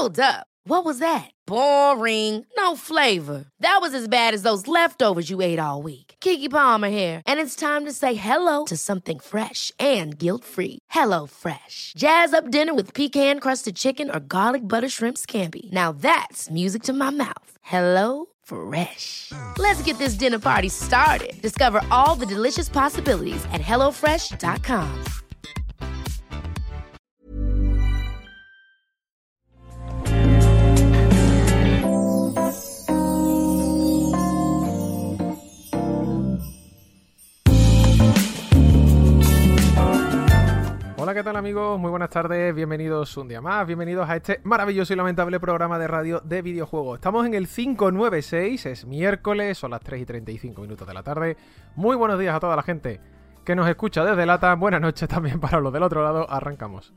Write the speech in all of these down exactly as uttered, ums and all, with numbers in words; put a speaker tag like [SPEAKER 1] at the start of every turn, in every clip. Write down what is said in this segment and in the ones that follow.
[SPEAKER 1] Hold up. What was that? Boring. No flavor. That was as bad as those leftovers you ate all week. Keke Palmer here, and it's time to say hello to something fresh and guilt-free. Hello Fresh. Jazz up dinner with pecan-crusted chicken or garlic butter shrimp scampi. Now that's music to my mouth. Hello Fresh. Let's get this dinner party started. Discover all the delicious possibilities at hello fresh dot com.
[SPEAKER 2] Hola, ¿qué tal amigos? Muy buenas tardes, bienvenidos un día más, bienvenidos a este maravilloso y lamentable programa de radio de videojuegos. Estamos en el cinco nueve seis, es miércoles, son las tres y treinta y cinco minutos de la tarde. Muy buenos días a toda la gente que nos escucha desde LATAM, buenas noches también para los del otro lado, arrancamos.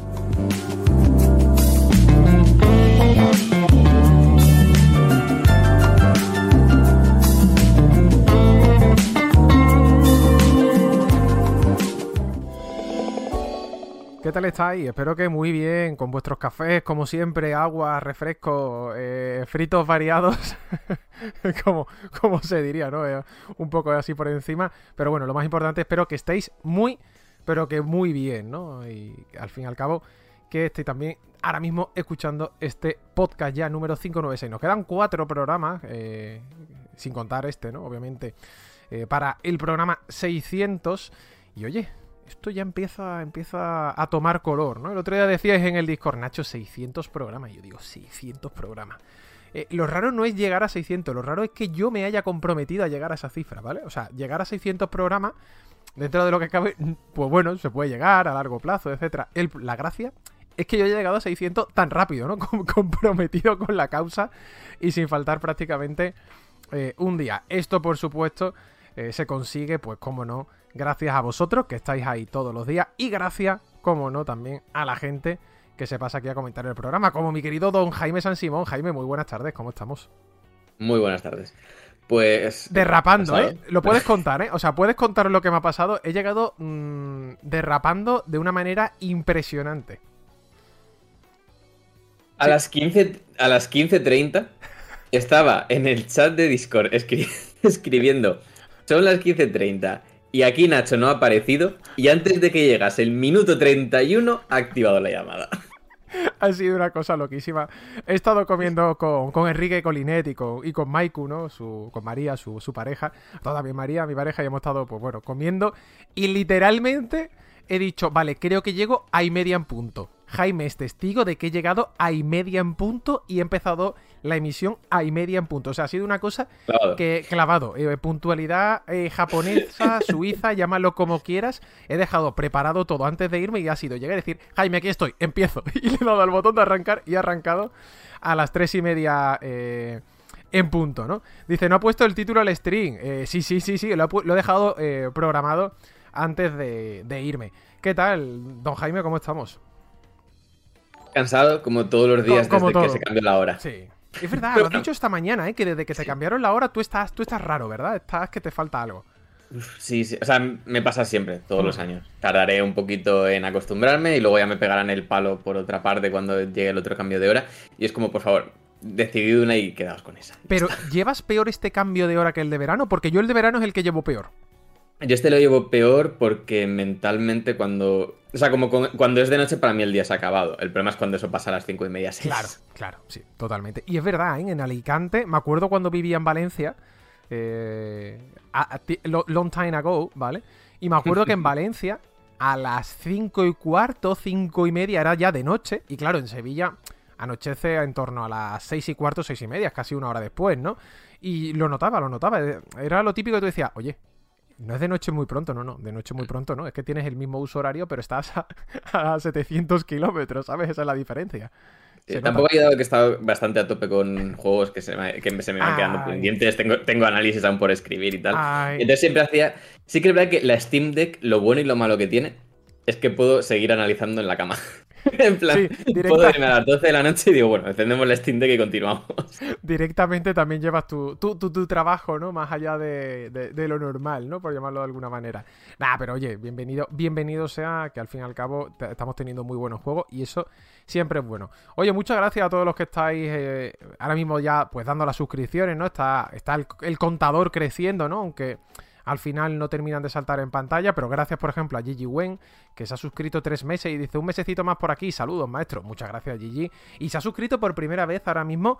[SPEAKER 2] ¿Qué tal estáis? Espero que muy bien, con vuestros cafés, como siempre, agua, refrescos, eh, fritos variados, como, como se diría, ¿no? Eh, un poco así por encima, pero bueno, lo más importante, espero que estéis muy, pero que muy bien, ¿no? Y al fin y al cabo, que estéis también ahora mismo escuchando este podcast ya número cinco nueve seis. Nos quedan cuatro programas, eh, sin contar este, ¿no? Obviamente, eh, para el programa seiscientos, y oye... esto ya empieza, empieza a tomar color, ¿no? El otro día decíais en el Discord, Nacho, seiscientos programas. Y yo digo, seiscientos programas. Eh, lo raro no es llegar a seiscientos, lo raro es que yo me haya comprometido a llegar a esa cifra, ¿vale? O sea, llegar a seiscientos programas, dentro de lo que cabe, pues bueno, se puede llegar a largo plazo, etcétera. El, la gracia es que yo he llegado a seiscientos tan rápido, ¿no? Comprometido con la causa y sin faltar prácticamente eh, un día. Esto, por supuesto, eh, se consigue, pues, cómo no, gracias a vosotros, que estáis ahí todos los días. Y gracias, como no, también a la gente que se pasa aquí a comentar el programa. Como mi querido don Jaime San Simón. Jaime, muy buenas tardes, ¿cómo estamos?
[SPEAKER 3] Muy buenas tardes. Pues...
[SPEAKER 2] derrapando, ¿eh? Lo puedes contar, ¿eh? O sea, puedes contar lo que me ha pasado. He llegado mmm, derrapando de una manera impresionante.
[SPEAKER 3] A sí. las quince, a las quince treinta estaba en el chat de Discord escri escribiendo. Son las quince treinta. Y aquí Nacho no ha aparecido, y antes de que llegase el minuto treinta y uno ha activado la llamada.
[SPEAKER 2] Ha sido una cosa loquísima. He estado comiendo con, con Enrique Colinet y con, y con Maiku, ¿no? Su, con María, su, su pareja. Todavía María, mi pareja, y hemos estado, pues bueno, comiendo. Y literalmente he dicho, vale, creo que llego a y media en punto. Jaime es testigo de que he llegado a y media en punto y he empezado la emisión a y media en punto. O sea, ha sido una cosa clavado. que clavado. Eh, puntualidad eh, japonesa, suiza, llámalo como quieras. He dejado preparado todo antes de irme y ha sido llegar y decir, Jaime, aquí estoy, empiezo. Y le he dado al botón de arrancar y he arrancado a las tres y media eh, en punto, ¿no? Dice, no ha puesto el título al stream. Eh, sí, sí, sí, sí, lo he, lo he dejado eh, programado antes de, de irme. ¿Qué tal, don Jaime? ¿Cómo estamos?
[SPEAKER 3] Cansado, como todos los días como, como desde todo. que se cambió la hora.
[SPEAKER 2] Sí. Es verdad, Pero, lo has dicho esta mañana, ¿eh? Que desde que te cambiaron la hora tú estás, tú estás raro, ¿verdad? Estás que te falta algo.
[SPEAKER 3] Sí, sí, o sea, me pasa siempre, todos mm. los años. Tardaré un poquito en acostumbrarme y luego ya me pegarán el palo por otra parte cuando llegue el otro cambio de hora. Y es como, por favor, decidid una y quedaos con esa.
[SPEAKER 2] Pero, ¿llevas peor este cambio de hora que el de verano? Porque yo el de verano es el que llevo peor.
[SPEAKER 3] Yo este lo llevo peor porque mentalmente cuando... O sea, como con, cuando es de noche para mí el día se ha acabado. El problema es cuando eso pasa a las cinco y media, seis.
[SPEAKER 2] Claro, claro, sí, totalmente. Y es verdad, ¿eh? En Alicante, me acuerdo cuando vivía en Valencia, eh, a, a, long time ago, ¿vale? Y me acuerdo que en Valencia a las cinco y cuarto, cinco y media era ya de noche. Y claro, en Sevilla anochece en torno a las seis y cuarto, seis y media, es casi una hora después, ¿no? Y lo notaba, lo notaba. Era lo típico que tú decías, oye, no es de noche muy pronto, no, no, de noche muy pronto, no. Es que tienes el mismo uso horario, pero estás a, a setecientos kilómetros, ¿sabes? Esa es la diferencia.
[SPEAKER 3] Sí, tampoco ha ayudado que he estado bastante a tope con juegos que se me, que se me van Ay. quedando pendientes. Tengo, tengo análisis aún por escribir y tal. Ay. Entonces siempre hacía... Sí que es verdad que la Steam Deck, lo bueno y lo malo que tiene, es que puedo seguir analizando en la cama. En plan,
[SPEAKER 2] Sí,
[SPEAKER 3] puedo
[SPEAKER 2] directa-
[SPEAKER 3] irme a las doce de la noche y digo, bueno, encendemos la Steam Deck y continuamos.
[SPEAKER 2] directamente también llevas tu, tu, tu, tu trabajo, ¿no? Más allá de, de, de lo normal, ¿no? Por llamarlo de alguna manera. Nah, pero oye, bienvenido, bienvenido sea que al fin y al cabo te- estamos teniendo muy buenos juegos y eso siempre es bueno. Oye, muchas gracias a todos los que estáis eh, ahora mismo ya pues dando las suscripciones, ¿no? Está, está el, el contador creciendo, ¿no? Aunque al final no terminan de saltar en pantalla, pero gracias, por ejemplo, a Gigi Wen, que se ha suscrito tres meses y dice un mesecito más por aquí. Saludos, maestro. Muchas gracias, Gigi. Y se ha suscrito por primera vez ahora mismo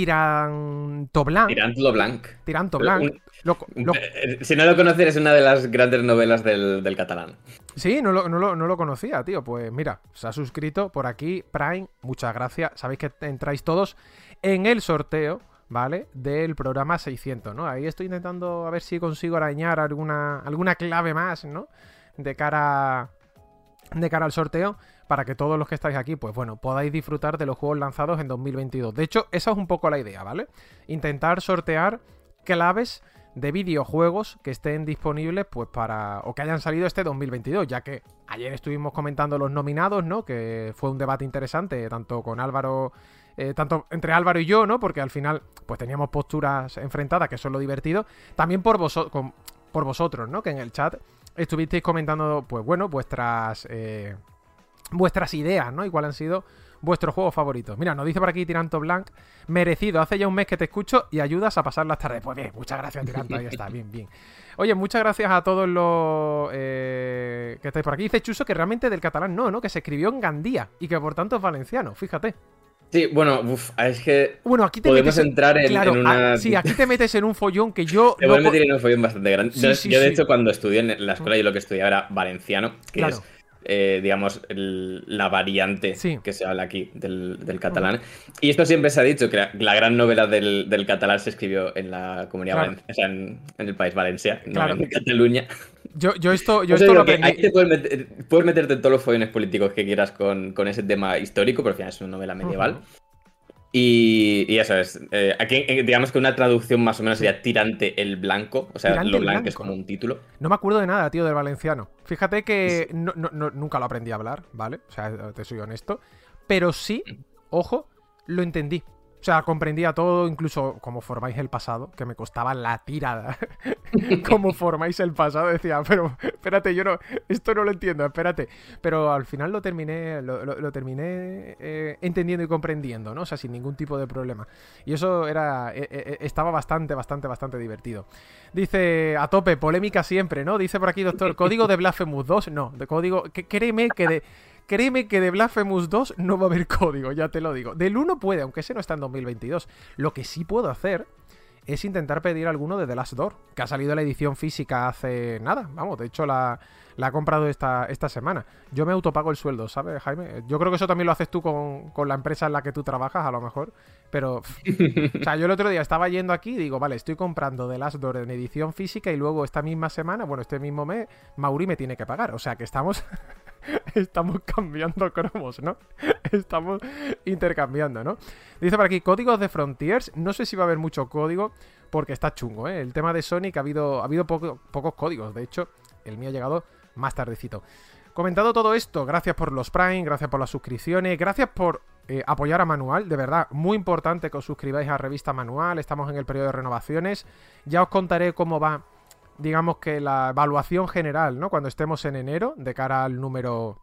[SPEAKER 2] Tiranto Blanc.
[SPEAKER 3] Tirantlo Blanc.
[SPEAKER 2] Tiranto Blanc.
[SPEAKER 3] Un-
[SPEAKER 2] Lo- lo-
[SPEAKER 3] Eh, Si no lo conoces, es una de las grandes novelas del, del catalán.
[SPEAKER 2] sí, no lo, no, lo, no lo conocía, tío. Pues mira, se ha suscrito por aquí. Prime, muchas gracias. Sabéis que entráis todos en el sorteo, ¿vale? Del programa seiscientos, ¿no? Ahí estoy intentando a ver si consigo arañar alguna, alguna clave más, ¿no? De cara, de cara al sorteo, para que todos los que estáis aquí, pues bueno, podáis disfrutar de los juegos lanzados en dos mil veintidós. De hecho, esa es un poco la idea, ¿vale? Intentar sortear claves de videojuegos que estén disponibles, pues para... o que hayan salido este dos mil veintidós, ya que ayer estuvimos comentando los nominados, ¿no? Que fue un debate interesante, tanto con Álvaro... Eh, tanto entre Álvaro y yo, ¿no? Porque al final, pues teníamos posturas enfrentadas, que eso es lo divertido. También por, vos con, por vosotros, ¿no? Que en el chat estuvisteis comentando, pues bueno, vuestras eh, vuestras ideas, ¿no? Y cuáles han sido vuestros juegos favoritos. Mira, nos dice por aquí Tiranto Blanc, merecido, hace ya un mes que te escucho y ayudas a pasar las tardes. Pues bien, muchas gracias, Tiranto, ahí está, bien, bien. Oye, muchas gracias a todos los eh, que estáis por aquí. Dice Chuso que realmente del catalán no, ¿no? Que se escribió en Gandía y que por tanto es valenciano, fíjate.
[SPEAKER 3] Sí, bueno, uf, es que
[SPEAKER 2] Bueno, aquí te
[SPEAKER 3] podemos
[SPEAKER 2] metes en-
[SPEAKER 3] entrar en,
[SPEAKER 2] claro,
[SPEAKER 3] en una...
[SPEAKER 2] ah, sí, aquí te metes en un follón que yo
[SPEAKER 3] Te
[SPEAKER 2] no
[SPEAKER 3] voy a
[SPEAKER 2] po-
[SPEAKER 3] meter en un follón bastante grande.
[SPEAKER 2] Sí,
[SPEAKER 3] yo,
[SPEAKER 2] sí,
[SPEAKER 3] yo, de
[SPEAKER 2] sí.
[SPEAKER 3] hecho, cuando estudié en la escuela, yo lo que estudiaba era valenciano, que
[SPEAKER 2] Claro.
[SPEAKER 3] es, eh, digamos, el- la variante
[SPEAKER 2] Sí.
[SPEAKER 3] que se habla aquí del, del catalán. Y esto siempre se ha dicho, que la, la gran novela del, del catalán se escribió en la comunidad
[SPEAKER 2] Claro.
[SPEAKER 3] valenciana, o sea, en, en el país Valencia,
[SPEAKER 2] Claro.
[SPEAKER 3] no en Cataluña.
[SPEAKER 2] yo, yo esto, yo
[SPEAKER 3] Por eso
[SPEAKER 2] esto lo
[SPEAKER 3] digo que
[SPEAKER 2] aprendí.
[SPEAKER 3] ahí te puedes, meter- puedes meterte en todos los follones políticos que quieras con, con ese tema histórico, pero al final es una novela medieval.
[SPEAKER 2] Ujú.
[SPEAKER 3] Y, y eso es. Eh, aquí, eh, digamos que una traducción más o menos sería Tirante el Blanco. O sea,
[SPEAKER 2] Tirante
[SPEAKER 3] lo
[SPEAKER 2] el
[SPEAKER 3] blanco es
[SPEAKER 2] Blanco.
[SPEAKER 3] como un título.
[SPEAKER 2] No me acuerdo de nada, tío, del valenciano. Fíjate que no, no- no- nunca lo aprendí a hablar, ¿vale? O sea, te soy honesto. Pero sí, ojo, lo entendí. O sea, comprendía todo, incluso cómo formáis el pasado, que me costaba la tirada. Cómo formáis el pasado, decía, pero espérate, yo no, esto no lo entiendo, espérate. Pero al final lo terminé, lo, lo- lo terminé eh, entendiendo y comprendiendo, ¿no? O sea, sin ningún tipo de problema. Y eso era, eh, eh, estaba bastante, bastante, bastante divertido. Dice, a tope, polémica siempre, ¿no? Dice por aquí, doctor, código de Blasphemous dos, no, de código, que, créeme que de... Créeme que de Blasphemous dos no va a haber código, ya te lo digo. Del uno puede, aunque ese no está en dos mil veintidós. Lo que sí puedo hacer es intentar pedir alguno de The Last Door, que ha salido la edición física hace nada. Vamos, de hecho la, la he comprado esta, esta semana. Yo me autopago el sueldo, ¿sabes, Jaime? Yo creo que eso también lo haces tú con, con la empresa en la que tú trabajas, a lo mejor. Pero, pff, o sea, yo el otro día estaba yendo aquí y digo, vale, estoy comprando The Last Door en edición física y luego esta misma semana, bueno, este mismo mes, Mauri me tiene que pagar. O sea, que estamos... Estamos cambiando cromos, ¿no? Estamos intercambiando, ¿no? Dice por aquí, códigos de Frontiers. No sé si va a haber mucho código porque está chungo, ¿eh? El tema de Sonic ha habido, ha habido poco- pocos códigos. De hecho, el mío ha llegado más tardecito. Comentado todo esto, gracias por los Prime, gracias por las suscripciones, gracias por eh, apoyar a Manual. De verdad, muy importante que os suscribáis a Revista Manual. Estamos en el periodo de renovaciones. Ya os contaré cómo va, digamos que la evaluación general, ¿no? Cuando estemos en enero, de cara al número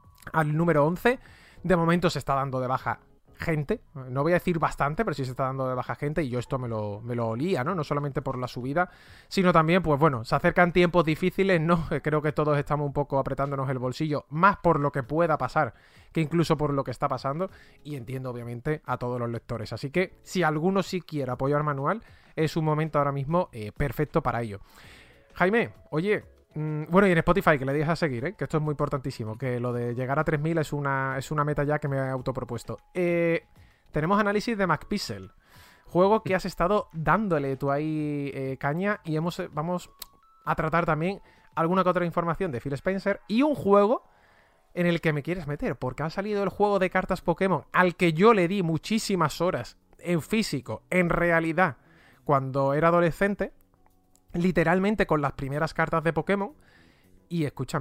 [SPEAKER 2] al número once. De momento se está dando de baja gente, no voy a decir bastante, pero sí se está dando de baja gente y yo esto me lo, me lo olía, ¿no? No solamente por la subida, sino también, pues bueno, se acercan tiempos difíciles, ¿no? Creo que todos estamos un poco apretándonos el bolsillo, más por lo que pueda pasar que incluso por lo que está pasando, y entiendo obviamente a todos los lectores. Así que si alguno sí quiere apoyar Manual, es un momento ahora mismo eh, perfecto para ello. Jaime, oye, mmm, bueno, y en Spotify que le dejes a seguir, ¿eh? Que esto es muy importantísimo, que lo de llegar a tres mil es una, es una meta ya que me he autopropuesto. Eh, tenemos análisis de MacPixel, juego que has estado dándole tú ahí eh, caña, y hemos, vamos a tratar también alguna que otra información de Phil Spencer y un juego en el que me quieres meter, porque ha salido el juego de cartas Pokémon al que yo le di muchísimas horas en físico, en realidad, cuando era adolescente, literalmente con las primeras cartas de Pokémon. Y escúchame,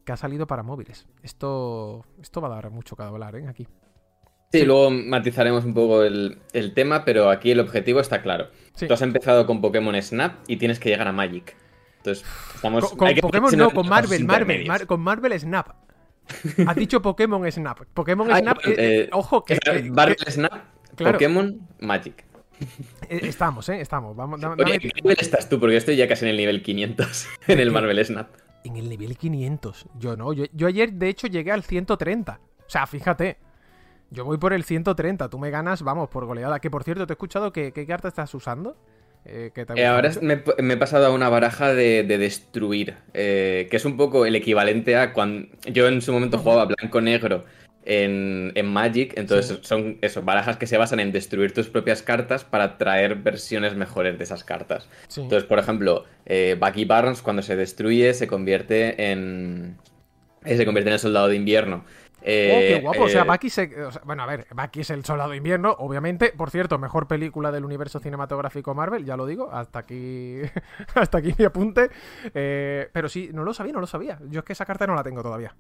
[SPEAKER 2] que ha salido para móviles. Esto, esto va a dar mucho que hablar, ¿eh? Aquí.
[SPEAKER 3] Sí, sí, luego matizaremos un poco el, el tema, pero aquí el objetivo está claro. Sí. Tú has empezado con Pokémon Snap y tienes que llegar a Magic. Entonces, estamos...
[SPEAKER 2] Con, con Pokémon no, con Marvel, Marvel, Mar, con Marvel Snap. Has dicho Pokémon Snap. Pokémon Ay, Snap, eh, eh, ojo que...
[SPEAKER 3] Eh, Marvel eh, Snap, claro. Pokémon Magic.
[SPEAKER 2] Estamos, ¿eh? Estamos. Vamos, dame,
[SPEAKER 3] Oye, ¿en qué nivel estás tú? Porque yo estoy ya casi en el nivel quinientos en el Marvel Snap.
[SPEAKER 2] En el nivel quinientos. Yo no. Yo, yo ayer, de hecho, llegué al ciento treinta. O sea, fíjate. Yo voy por el ciento treinta. Tú me ganas, vamos, por goleada. Que, por cierto, te he escuchado que... ¿Qué carta estás usando? Eh, que
[SPEAKER 3] eh, ahora me, me he pasado a una baraja de, de destruir. Eh, que es un poco el equivalente a cuando... Yo en su momento jugaba blanco-negro en, en Magic. Entonces sí. son eso, barajas que se basan en destruir tus propias cartas para traer versiones mejores de esas cartas. Sí. Entonces, por ejemplo, eh, Bucky Barnes cuando se destruye se convierte en... Eh, se convierte en el soldado de invierno.
[SPEAKER 2] Eh, oh, qué guapo, eh, o sea, Bucky se... O sea, bueno, a ver, Bucky es el soldado de invierno, obviamente. Por cierto, mejor película del universo cinematográfico Marvel, ya lo digo, hasta aquí hasta aquí mi apunte. Eh, pero sí, no lo sabía, no lo sabía. Yo es que esa carta no la tengo todavía.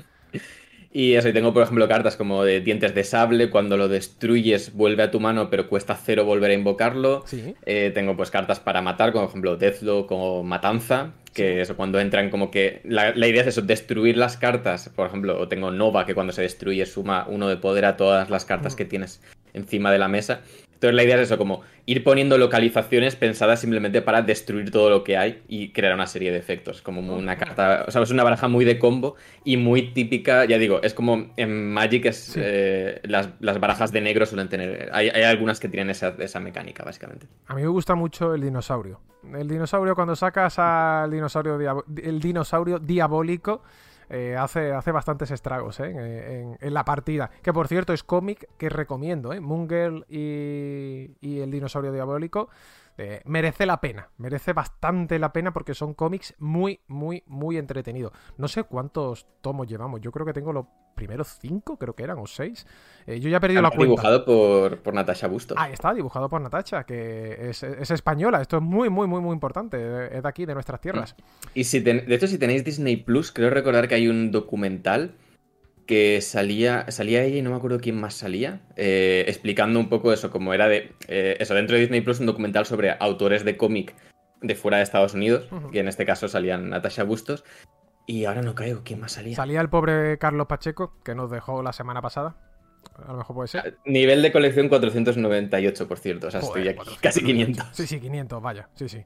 [SPEAKER 3] Y eso, y tengo, por ejemplo, cartas como de dientes de sable, cuando lo destruyes vuelve a tu mano, pero cuesta cero volver a invocarlo. Sí. Eh, tengo pues cartas para matar, como por ejemplo Deathlock o Matanza, que sí. eso, cuando entran como que... La, la idea es eso, destruir las cartas. Por ejemplo, o tengo Nova, que cuando se destruye suma uno de poder a todas las cartas mm. que tienes encima de la mesa. Entonces la idea es eso, como ir poniendo localizaciones pensadas simplemente para destruir todo lo que hay y crear una serie de efectos. Como una carta, o sea, es una baraja muy de combo y muy típica, ya digo, es como en Magic es, sí. eh, las, las barajas de negro suelen tener, hay, hay algunas que tienen esa, esa mecánica, básicamente.
[SPEAKER 2] A mí me gusta mucho el dinosaurio. El dinosaurio, cuando sacas al dinosaurio, el dinosaurio diabólico, Eh, hace, hace bastantes estragos ¿eh? en, en la partida. Que por cierto es cómic que recomiendo, ¿eh? Moon Girl y, y el dinosaurio diabólico eh, merece la pena, merece bastante la pena porque son cómics muy, muy, muy entretenidos. No sé cuántos tomos llevamos, yo creo que tengo los primeros cinco, creo que eran, o seis. Eh, yo ya he perdido
[SPEAKER 3] está
[SPEAKER 2] la cuenta.
[SPEAKER 3] Dibujado por, por Natasha Bustos.
[SPEAKER 2] Ah, está dibujado por Natasha, que es, es española. Esto es muy, muy, muy, muy importante. Es de aquí, de nuestras tierras.
[SPEAKER 3] Y si ten, de hecho, si tenéis Disney Plus, creo recordar que hay un documental que salía, salía ella y no me acuerdo quién más salía, eh, explicando un poco eso, como era de... Eh, eso, dentro de Disney Plus, un documental sobre autores de cómic de fuera de Estados Unidos, uh-huh. que en este caso salían Natasha Bustos. Y ahora no creo, ¿quién más salía?
[SPEAKER 2] Salía el pobre Carlos Pacheco, que nos dejó la semana pasada. A lo mejor puede ser.
[SPEAKER 3] Nivel de colección cuatrocientos noventa y ocho, por cierto. O sea, Joder, estoy aquí casi quinientos.
[SPEAKER 2] Sí, sí, quinientos, vaya. Sí, sí.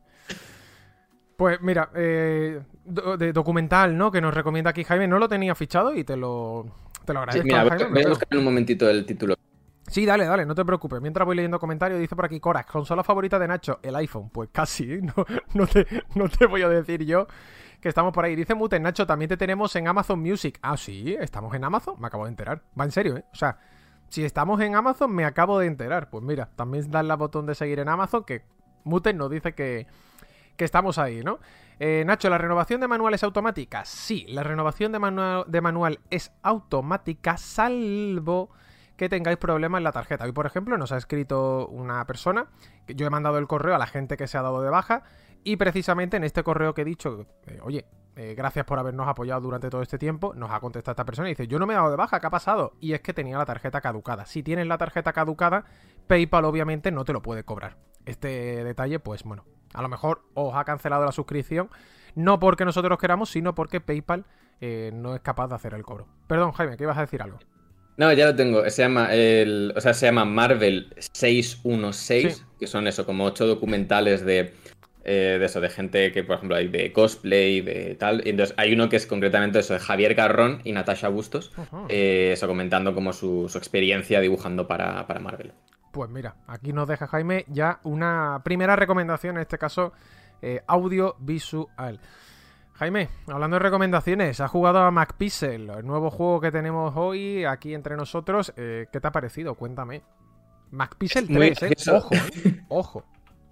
[SPEAKER 2] Pues mira, eh, do, de documental, ¿no? Que nos recomienda aquí Jaime. No lo tenía fichado y te lo, te lo agradezco.
[SPEAKER 3] Sí, mira,
[SPEAKER 2] Jaime,
[SPEAKER 3] voy a buscar en un momentito el título.
[SPEAKER 2] Sí, dale, dale, no te preocupes. Mientras voy leyendo comentarios, dice por aquí Corax, consola favorita de Nacho, el iPhone. Pues casi, ¿eh? no, no, te, no te voy a decir yo que estamos por ahí. Dice Muten, Nacho, también te tenemos en Amazon Music. Ah, sí, estamos en Amazon. Me acabo de enterar. Va en serio, ¿eh? O sea, si estamos en Amazon, me acabo de enterar. Pues mira, también dale al botón de seguir en Amazon, que Muten nos dice que, que estamos ahí, ¿no? Eh, Nacho, ¿la renovación de manual es automática? Sí, la renovación de manual, de manual es automática, salvo que tengáis problemas en la tarjeta. Hoy, por ejemplo, nos ha escrito una persona, que yo he mandado el correo a la gente que se ha dado de baja, y precisamente en este correo que he dicho, eh, oye, eh, gracias por habernos apoyado durante todo este tiempo, nos ha contestado esta persona y dice, yo no me he dado de baja, ¿qué ha pasado? Y es que tenía la tarjeta caducada. Si tienes la tarjeta caducada, PayPal obviamente no te lo puede cobrar. Este detalle, pues bueno, a lo mejor os ha cancelado la suscripción, no porque nosotros queramos, sino porque PayPal eh, no es capaz de hacer el cobro. Perdón, Jaime, que ibas a decir algo.
[SPEAKER 3] No, ya lo tengo. Se llama el, o sea, se llama Marvel seiscientos dieciséis, sí. Que son eso, como ocho documentales de, eh, de eso, de gente que, por ejemplo, hay de cosplay, de tal. Y entonces hay uno que es concretamente eso, de Javier Garrón y Natasha Bustos, uh-huh. eh, eso, comentando como su, su experiencia dibujando para, para Marvel.
[SPEAKER 2] Pues mira, aquí nos deja Jaime ya una primera recomendación, en este caso, eh, audiovisual. Jaime, hablando de recomendaciones, ¿has jugado a MacPixel, el nuevo juego que tenemos hoy aquí entre nosotros? Eh, ¿Qué te ha parecido? Cuéntame. MacPixel tres, ¿eh? Ojo, ¿eh? Ojo.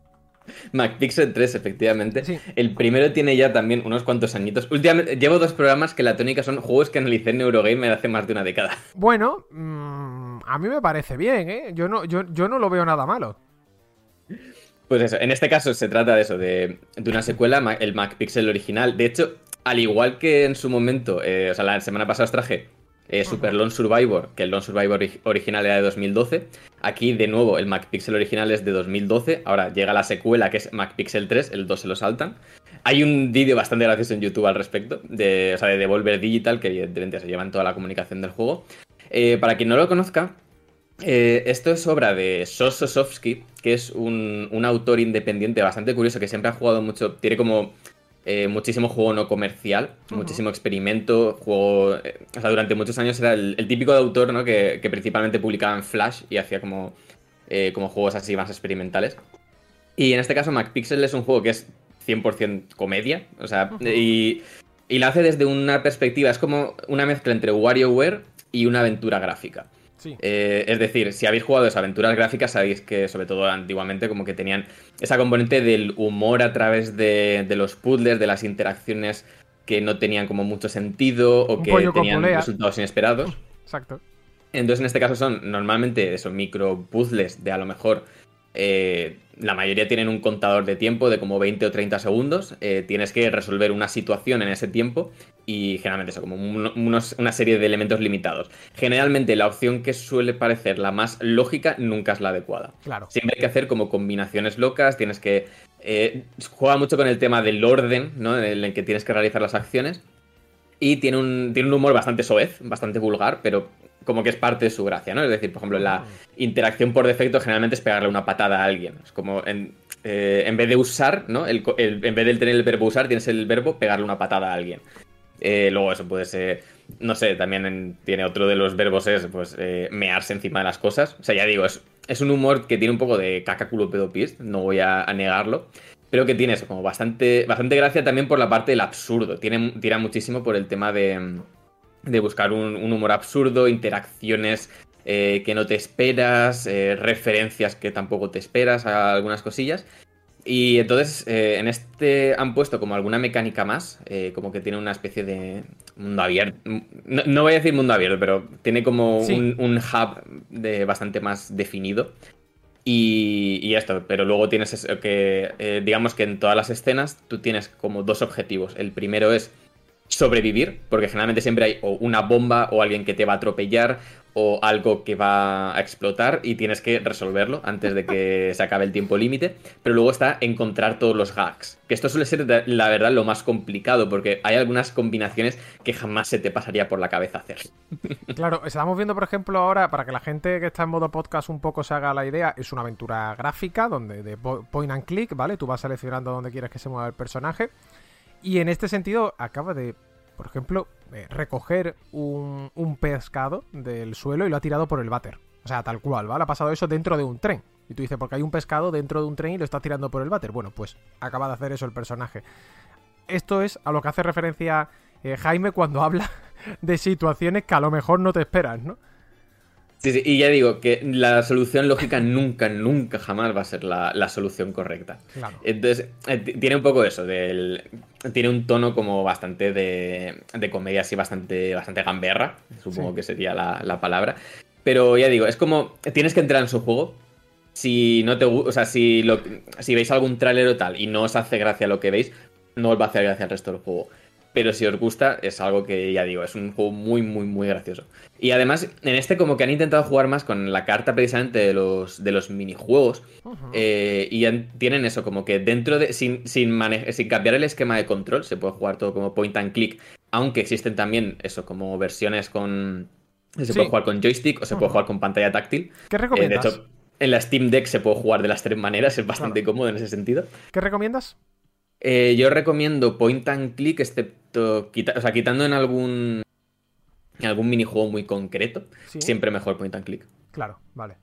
[SPEAKER 3] MacPixel tres, efectivamente.
[SPEAKER 2] Sí.
[SPEAKER 3] El primero tiene ya también unos cuantos añitos. Últimamente llevo dos programas que la tónica son juegos que analicé en Eurogamer hace más de una década.
[SPEAKER 2] Bueno, mmm, a mí me parece bien, ¿eh? Yo no, yo, yo no lo veo nada malo.
[SPEAKER 3] Pues eso, en este caso se trata de eso, de, de una secuela, el MacPixel original. De hecho, al igual que en su momento, eh, o sea, la semana pasada os traje eh, Super Lone Survivor, que el Lone Survivor ori- original era de dos mil doce. Aquí, de nuevo, el MacPixel original es de dos mil doce. Ahora llega la secuela, que es MacPixel tres, el dos se lo saltan. Hay un vídeo bastante gracioso en YouTube al respecto, de, o sea, de Devolver Digital, que evidentemente se llevan toda la comunicación del juego. Eh, para quien no lo conozca, eh, esto es obra de Sos Sosovsky, que es un, un autor independiente bastante curioso, que siempre ha jugado mucho, tiene como eh, muchísimo juego no comercial, uh-huh. muchísimo experimento, juego... Eh, o sea, durante muchos años era el, el típico de autor, ¿no? Que, que principalmente publicaba en Flash y hacía como, eh, como juegos así más experimentales. Y en este caso MacPixel es un juego que es cien por ciento comedia, o sea, uh-huh. y, y lo hace desde una perspectiva, es como una mezcla entre WarioWare y una aventura gráfica. Sí. Eh, es decir, si habéis jugado esas aventuras gráficas, sabéis que, sobre todo antiguamente, como que tenían esa componente del humor a través de, de los puzzles, de las interacciones que no tenían como mucho sentido o
[SPEAKER 2] Un
[SPEAKER 3] que tenían
[SPEAKER 2] polea.
[SPEAKER 3] resultados inesperados.
[SPEAKER 2] Exacto.
[SPEAKER 3] Entonces, en este caso son normalmente esos micro puzzles de a lo mejor... Eh, la mayoría tienen un contador de tiempo de como veinte o treinta segundos. Eh, tienes que resolver una situación en ese tiempo y generalmente eso, como un, unos, una serie de elementos limitados. Generalmente la opción que suele parecer la más lógica nunca es la adecuada.
[SPEAKER 2] Claro.
[SPEAKER 3] Siempre hay que hacer como combinaciones locas, tienes que... Eh, juega mucho con el tema del orden, ¿no? En el que tienes que realizar las acciones. Y tiene un, tiene un humor bastante soez, bastante vulgar, pero como que es parte de su gracia, ¿no? Es decir, por ejemplo, la interacción por defecto generalmente es pegarle una patada a alguien. Es como, en, eh, en vez de usar, ¿no? El, el, en vez de tener el verbo usar, tienes el verbo pegarle una patada a alguien. Eh, luego eso puede ser, no sé, también en, tiene otro de los verbos es, pues, eh, mearse encima de las cosas. O sea, ya digo, es, es un humor que tiene un poco de caca, culo, pedo, pis, no voy a, a negarlo. Pero que tiene eso, como bastante, bastante gracia también por la parte del absurdo. Tiene, tira muchísimo por el tema de, de buscar un, un humor absurdo, interacciones eh, que no te esperas, eh, referencias que tampoco te esperas a algunas cosillas. Y entonces eh, en este han puesto como alguna mecánica más, eh, como que tiene una especie de mundo abierto. No, no voy a decir mundo abierto, pero tiene como sí. un, un hub de bastante más definido. Y, y esto, pero luego tienes eso, que, eh, digamos que en todas las escenas tú tienes como dos objetivos. El primero es sobrevivir, porque generalmente siempre hay o una bomba o alguien que te va a atropellar o algo que va a explotar y tienes que resolverlo antes de que se acabe el tiempo límite. Pero luego está encontrar todos los hacks, que esto suele ser la verdad lo más complicado, porque hay algunas combinaciones que jamás se te pasaría por la cabeza hacer.
[SPEAKER 2] Claro, estamos viendo, por ejemplo, ahora, para que la gente que está en modo podcast un poco se haga la idea, es una aventura gráfica donde de point and click, ¿vale? Tú vas seleccionando dónde quieres que se mueva el personaje. Y en este sentido acaba de, por ejemplo, eh, recoger un, un pescado del suelo y lo ha tirado por el váter. O sea, tal cual, ¿vale? Ha pasado eso dentro de un tren. Y tú dices, porque hay un pescado dentro de un tren y lo estás tirando por el váter. Bueno, pues acaba de hacer eso el personaje. Esto es a lo que hace referencia eh, Jaime cuando habla de situaciones que a lo mejor no te esperas, ¿no?
[SPEAKER 3] Sí, sí, y ya digo que la solución lógica nunca, nunca jamás va a ser la, la solución correcta. Claro. Entonces, eh, tiene un poco eso, del, tiene un tono como bastante de, de comedia, así bastante, bastante gamberra, supongo sí. que sería la, la palabra. Pero ya digo, es como, tienes que entrar en su juego. Si no te o sea, si, lo, si veis algún tráiler o tal y no os hace gracia lo que veis, no os va a hacer gracia el resto del juego. Pero si os gusta, es algo que, ya digo, es un juego muy, muy, muy gracioso. Y además, en este como que han intentado jugar más con la carta precisamente de los, de los minijuegos. Uh-huh. eh, y han, tienen eso, como que dentro de... Sin, sin, mane- sin cambiar el esquema de control, se puede jugar todo como point and click. Aunque existen también, eso, como versiones con... Se sí. puede jugar con joystick o se uh-huh. puede jugar con pantalla táctil.
[SPEAKER 2] ¿Qué recomiendas?
[SPEAKER 3] Eh, de hecho, en la Steam Deck se puede jugar de las tres maneras, es bastante claro. cómodo en ese sentido.
[SPEAKER 2] ¿Qué recomiendas?
[SPEAKER 3] Eh, yo recomiendo point and click, excepto quita- o sea, quitando en algún en algún minijuego muy concreto, ¿sí? Siempre mejor point and click.
[SPEAKER 2] Claro, vale.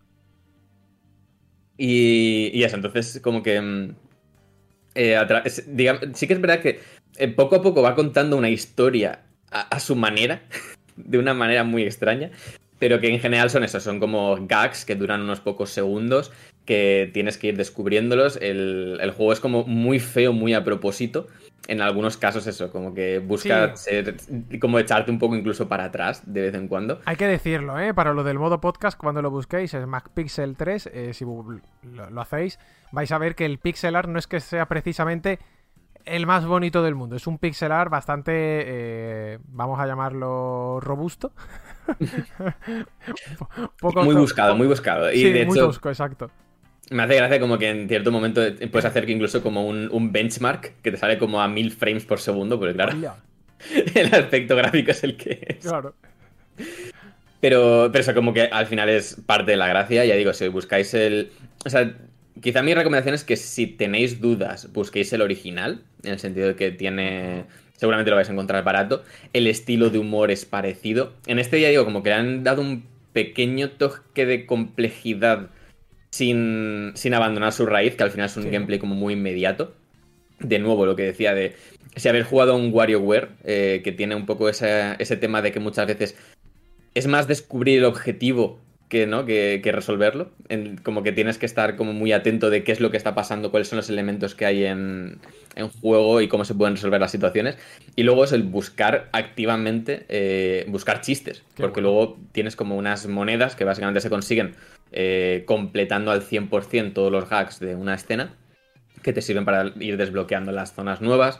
[SPEAKER 3] Y, y eso, entonces como que eh, atra- es, digamos, sí que es verdad que eh, poco a poco va contando una historia a, a su manera, de una manera muy extraña, pero que en general son eso, son como gags que duran unos pocos segundos, que tienes que ir descubriéndolos. El, el juego es como muy feo, muy a propósito. En algunos casos eso, como que busca sí. ser, como echarte un poco incluso para atrás de vez en cuando.
[SPEAKER 2] Hay que decirlo, ¿eh? Para lo del modo podcast, cuando lo busquéis, es MacPixel tres, eh, si lo, lo hacéis, vais a ver que el pixel art no es que sea precisamente el más bonito del mundo. Es un pixel art bastante, eh, vamos a llamarlo robusto.
[SPEAKER 3] Poco muy buscado, muy buscado. Y
[SPEAKER 2] sí,
[SPEAKER 3] de
[SPEAKER 2] muy
[SPEAKER 3] hecho,
[SPEAKER 2] tosco, exacto.
[SPEAKER 3] Me hace gracia como que en cierto momento puedes hacer que incluso como un, un benchmark que te sale como a mil frames por segundo, porque claro, Hola. el aspecto gráfico es el que es.
[SPEAKER 2] Claro.
[SPEAKER 3] Pero, pero eso como que al final es parte de la gracia. Ya digo, si buscáis el... O sea, quizá mi recomendación es que si tenéis dudas, busquéis el original, en el sentido de que tiene... Seguramente lo vais a encontrar barato. El estilo de humor es parecido. En este ya digo, como que le han dado un pequeño toque de complejidad sin, sin abandonar su raíz, que al final es un sí. gameplay como muy inmediato. De nuevo, lo que decía de... Si haber jugado a un WarioWare, eh, que tiene un poco ese, ese tema de que muchas veces es más descubrir el objetivo que, ¿no? que, que resolverlo. En, como que tienes que estar como muy atento de qué es lo que está pasando, cuáles son los elementos que hay en, en juego y cómo se pueden resolver las situaciones. Y luego es el buscar activamente, eh, buscar chistes. Qué porque bueno. Luego tienes como unas monedas que básicamente se consiguen eh, completando al cien por ciento todos los hacks de una escena, que te sirven para ir desbloqueando las zonas nuevas.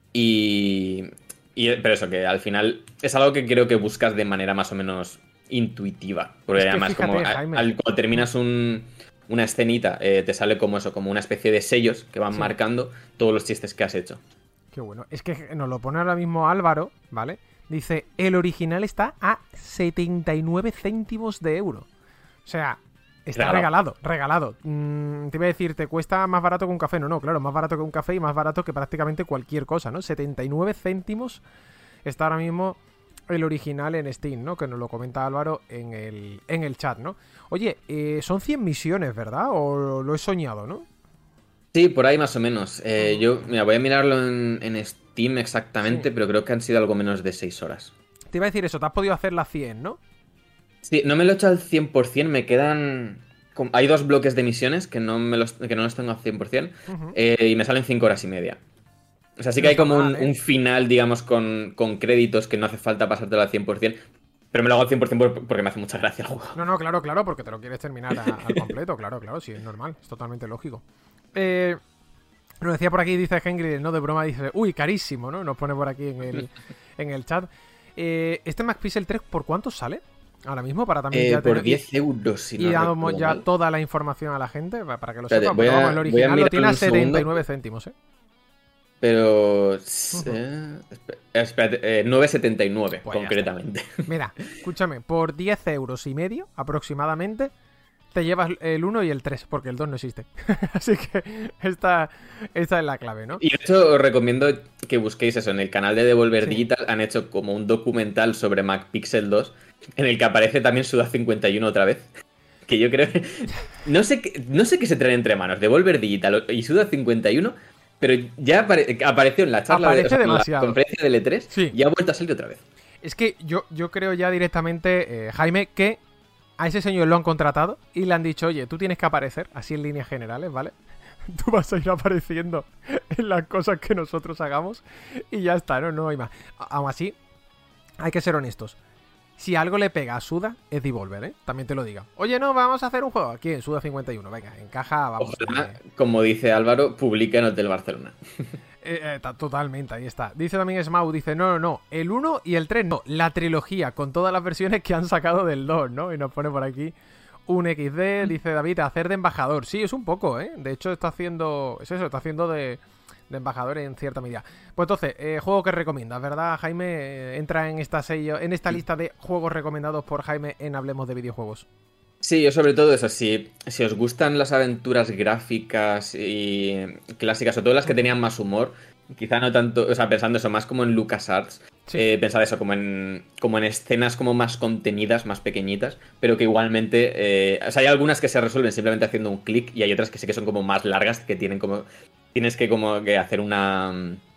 [SPEAKER 3] Y... Y, pero eso, que al final es algo que creo que buscas de manera más o menos intuitiva. Porque es que además, fíjate, como al, al, cuando terminas un, una escenita, eh, te sale como eso, como una especie de sellos que van sí. marcando todos los chistes que has hecho.
[SPEAKER 2] Qué bueno. Es que nos lo pone ahora mismo Álvaro, ¿vale? Dice, el original está a setenta y nueve céntimos de euro. O sea, está regalado, regalado. regalado. Mm, te iba a decir, ¿te cuesta más barato que un café? No, no, claro, más barato que un café y más barato que prácticamente cualquier cosa, ¿no? setenta y nueve céntimos está ahora mismo el original en Steam, ¿no? Que nos lo comenta Álvaro en el, en el chat, ¿no? Oye, eh, son cien misiones, ¿verdad? ¿O lo he soñado, no?
[SPEAKER 3] Sí, por ahí más o menos. Eh, yo, mira, voy a mirarlo en, en Steam exactamente, sí. pero creo que han sido algo menos de seis horas.
[SPEAKER 2] Te iba a decir eso, te has podido hacer las cien, ¿no?
[SPEAKER 3] Sí, no me lo he hecho al cien por cien, me quedan... Hay dos bloques de misiones que no, me los, que no los tengo al cien por cien uh-huh. eh, y me salen cinco horas y media. O sea, sí que no hay como mal, un, ¿eh? un final, digamos, con, con créditos que no hace falta pasártelo al cien por cien, pero me lo hago al cien por cien porque me hace mucha gracia el juego.
[SPEAKER 2] No, no, claro, claro, porque te lo quieres terminar a, al completo, claro, claro, sí, es normal, es totalmente lógico. Eh... Nos decía por aquí, dice Henry, no de broma, dice, uy, carísimo, ¿no? Nos pone por aquí en el, en el chat. Eh, ¿Este MacPixel tres por cuánto sale? Ahora mismo, para también...
[SPEAKER 3] Eh,
[SPEAKER 2] ya
[SPEAKER 3] por diez euros, si no
[SPEAKER 2] Y damos ya
[SPEAKER 3] mal.
[SPEAKER 2] toda la información a la gente, para que lo
[SPEAKER 3] Espérate,
[SPEAKER 2] sepa.
[SPEAKER 3] voy a,
[SPEAKER 2] Vamos, el original lo tiene a setenta y nueve
[SPEAKER 3] segundo.
[SPEAKER 2] céntimos, ¿eh?
[SPEAKER 3] Pero... Uh-huh. Eh, espérate, eh, nueve setenta y nueve, pues concretamente.
[SPEAKER 2] Mira, escúchame, por diez euros y medio, aproximadamente... te llevas el uno y el tres, porque el dos no existe. Así que esta, esta es la clave, ¿no?
[SPEAKER 3] Y de hecho os recomiendo que busquéis eso. En el canal de Devolver sí. Digital han hecho como un documental sobre MacPixel dos, en el que aparece también Suda cincuenta y uno otra vez. Que yo creo que... No sé, qué, no sé qué se traen entre manos, Devolver Digital y Suda cincuenta y uno, pero ya apare apareció en la charla de, o sea, en la conferencia de L tres sí. y ha vuelto a salir otra vez.
[SPEAKER 2] Es que yo, yo creo ya directamente, eh, Jaime, que... a ese señor lo han contratado y le han dicho, oye, tú tienes que aparecer, así en líneas generales, ¿vale? Tú vas a ir apareciendo en las cosas que nosotros hagamos y ya está, ¿no? No hay más. Aún así, hay que ser honestos. Si algo le pega a Suda, es Devolver, ¿eh? También te lo diga. Oye, no, vamos a hacer un juego aquí en Suda cincuenta y uno. Venga, encaja, vamos.
[SPEAKER 3] Ojalá, como dice Álvaro, publica en Hotel Barcelona.
[SPEAKER 2] Eh, eh, totalmente, ahí está. Dice también Smau, dice, no, no, no, el uno y el tres no, la trilogía, con todas las versiones que han sacado del dos, ¿no? Y nos pone por aquí un equis de, dice David, hacer de embajador. Sí, es un poco, ¿eh? De hecho, está haciendo, es eso, está haciendo de, de embajador en cierta medida. Pues entonces, eh, juego que recomiendas, ¿verdad, Jaime? Eh, entra en esta sello, en esta lista de juegos recomendados por Jaime en Hablemos de Videojuegos.
[SPEAKER 3] Sí, yo sobre todo eso, si, si os gustan las aventuras gráficas y clásicas, o todas las que tenían más humor, quizá no tanto, o sea, pensando eso, más como en LucasArts, sí. eh, pensad eso, como en, como en escenas como más contenidas, más pequeñinas, pero que igualmente, eh, o sea, hay algunas que se resuelven simplemente haciendo un clic y hay otras que sí que son como más largas, que tienen como, tienes que como que hacer una,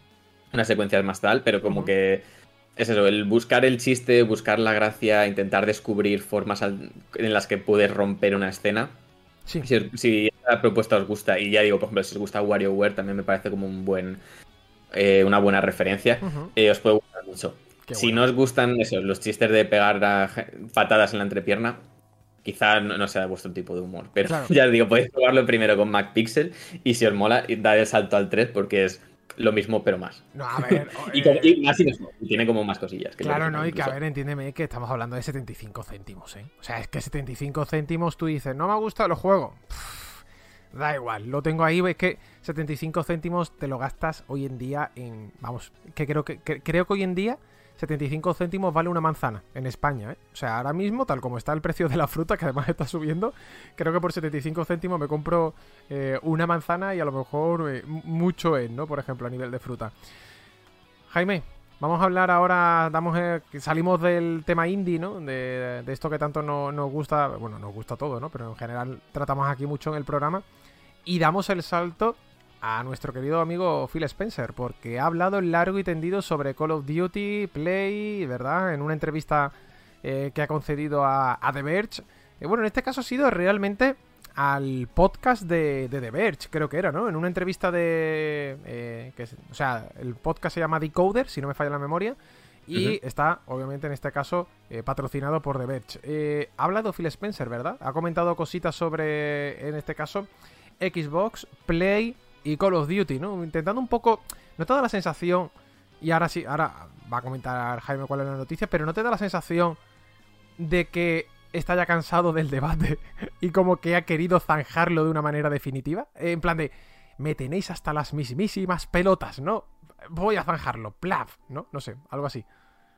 [SPEAKER 3] una secuencia más tal, pero como uh-huh. que... es eso, el buscar el chiste, buscar la gracia, intentar descubrir formas al, en las que puedes romper una escena. Sí. Si, si esta propuesta os gusta, y ya digo, por ejemplo, si os gusta WarioWare, también me parece como un buen eh, una buena referencia, uh-huh. eh, os puede gustar mucho. Qué si bueno. No os gustan eso, los chistes de pegar a, patadas en la entrepierna, quizá no, no sea vuestro tipo de humor. Pero claro. Ya os digo, podéis probarlo primero con MacPixel, y si os mola, dad el salto al tres, porque es lo mismo, pero más.
[SPEAKER 2] No, a ver...
[SPEAKER 3] y, como, y más y mejor. Y tiene como más cosillas. Que
[SPEAKER 2] claro, no, y que a ver, entiéndeme que estamos hablando de setenta y cinco céntimos, ¿eh? O sea, es que setenta y cinco céntimos tú dices, no me ha gustado el juego. Pff, da igual, lo tengo ahí, es que setenta y cinco céntimos te lo gastas hoy en día en... Vamos, que creo que, que creo que hoy en día setenta y cinco céntimos vale una manzana en España, ¿eh? O sea, ahora mismo, tal como está el precio de la fruta, que además está subiendo, creo que por setenta y cinco céntimos me compro eh, una manzana y a lo mejor eh, mucho es, ¿no? Por ejemplo, a nivel de fruta. Jaime, vamos a hablar ahora, damos eh, salimos del tema indie, ¿no? De, de esto que tanto no, nos gusta, bueno, nos gusta todo, ¿no? Pero en general tratamos aquí mucho en el programa y damos el salto a nuestro querido amigo Phil Spencer, porque ha hablado largo y tendido sobre Call of Duty, Play, ¿verdad? En una entrevista eh, que ha concedido a, a The Verge. Eh, bueno, en este caso ha sido realmente al podcast de, de The Verge, creo que era, ¿no? En una entrevista de... Eh, que es, o sea, el podcast se llama Decoder, si no me falla la memoria, y uh-huh. está, obviamente, en este caso, eh, patrocinado por The Verge. Eh, ha hablado Phil Spencer, ¿verdad? Ha comentado cositas sobre, en este caso, Xbox, Play y Call of Duty, ¿no? Intentando un poco... No te da la sensación... Y ahora sí, ahora va a comentar Jaime cuál es la noticia, pero ¿no te da la sensación de que está ya cansado del debate y como que ha querido zanjarlo de una manera definitiva? En plan de, me tenéis hasta las mismísimas pelotas, ¿no? Voy a zanjarlo, plaf, ¿no? No sé, algo así.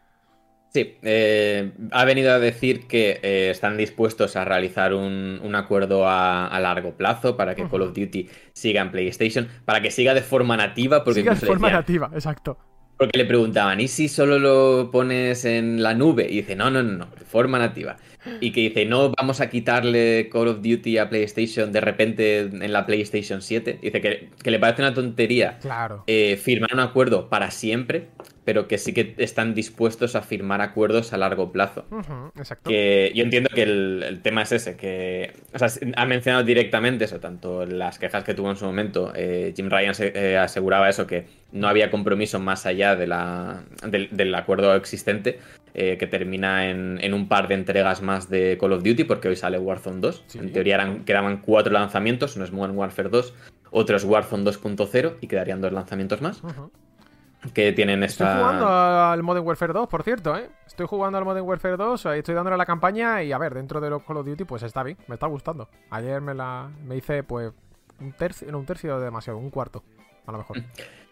[SPEAKER 3] Sí, eh, ha venido a decir que eh, están dispuestos a realizar un, un acuerdo a, a largo plazo para que uh-huh. Call of Duty siga en PlayStation, para que siga de forma nativa. Porque
[SPEAKER 2] siga de forma
[SPEAKER 3] decía,
[SPEAKER 2] nativa, exacto.
[SPEAKER 3] Porque le preguntaban, ¿y si solo lo pones en la nube? Y dice, no, no, no, no, de forma nativa. Y que dice, no vamos a quitarle Call of Duty a PlayStation de repente en la PlayStation siete. Dice que, que le parece una tontería
[SPEAKER 2] claro.
[SPEAKER 3] eh, firmar un acuerdo para siempre, pero que sí que están dispuestos a firmar acuerdos a largo plazo.
[SPEAKER 2] Uh-huh, exacto.
[SPEAKER 3] Que yo entiendo que el, el tema es ese, que o sea, ha mencionado directamente eso, tanto las quejas que tuvo en su momento. Eh, Jim Ryan se, eh, aseguraba eso, que no había compromiso más allá de la, del, del acuerdo existente, eh, que termina en, en un par de entregas más de Call of Duty, porque hoy sale Warzone dos. Sí. En teoría eran, quedaban cuatro lanzamientos, uno es Modern Warfare dos, otro es Warzone dos punto cero y quedarían dos lanzamientos más. Uh-huh. Que tienen esta...
[SPEAKER 2] Estoy jugando al Modern Warfare dos, por cierto, ¿eh? Estoy jugando al Modern Warfare dos, estoy dándole a la campaña y, a ver, dentro de los Call of Duty, pues está bien, me está gustando. Ayer me la me hice, pues, un tercio, no, un tercio demasiado, un cuarto, a lo mejor.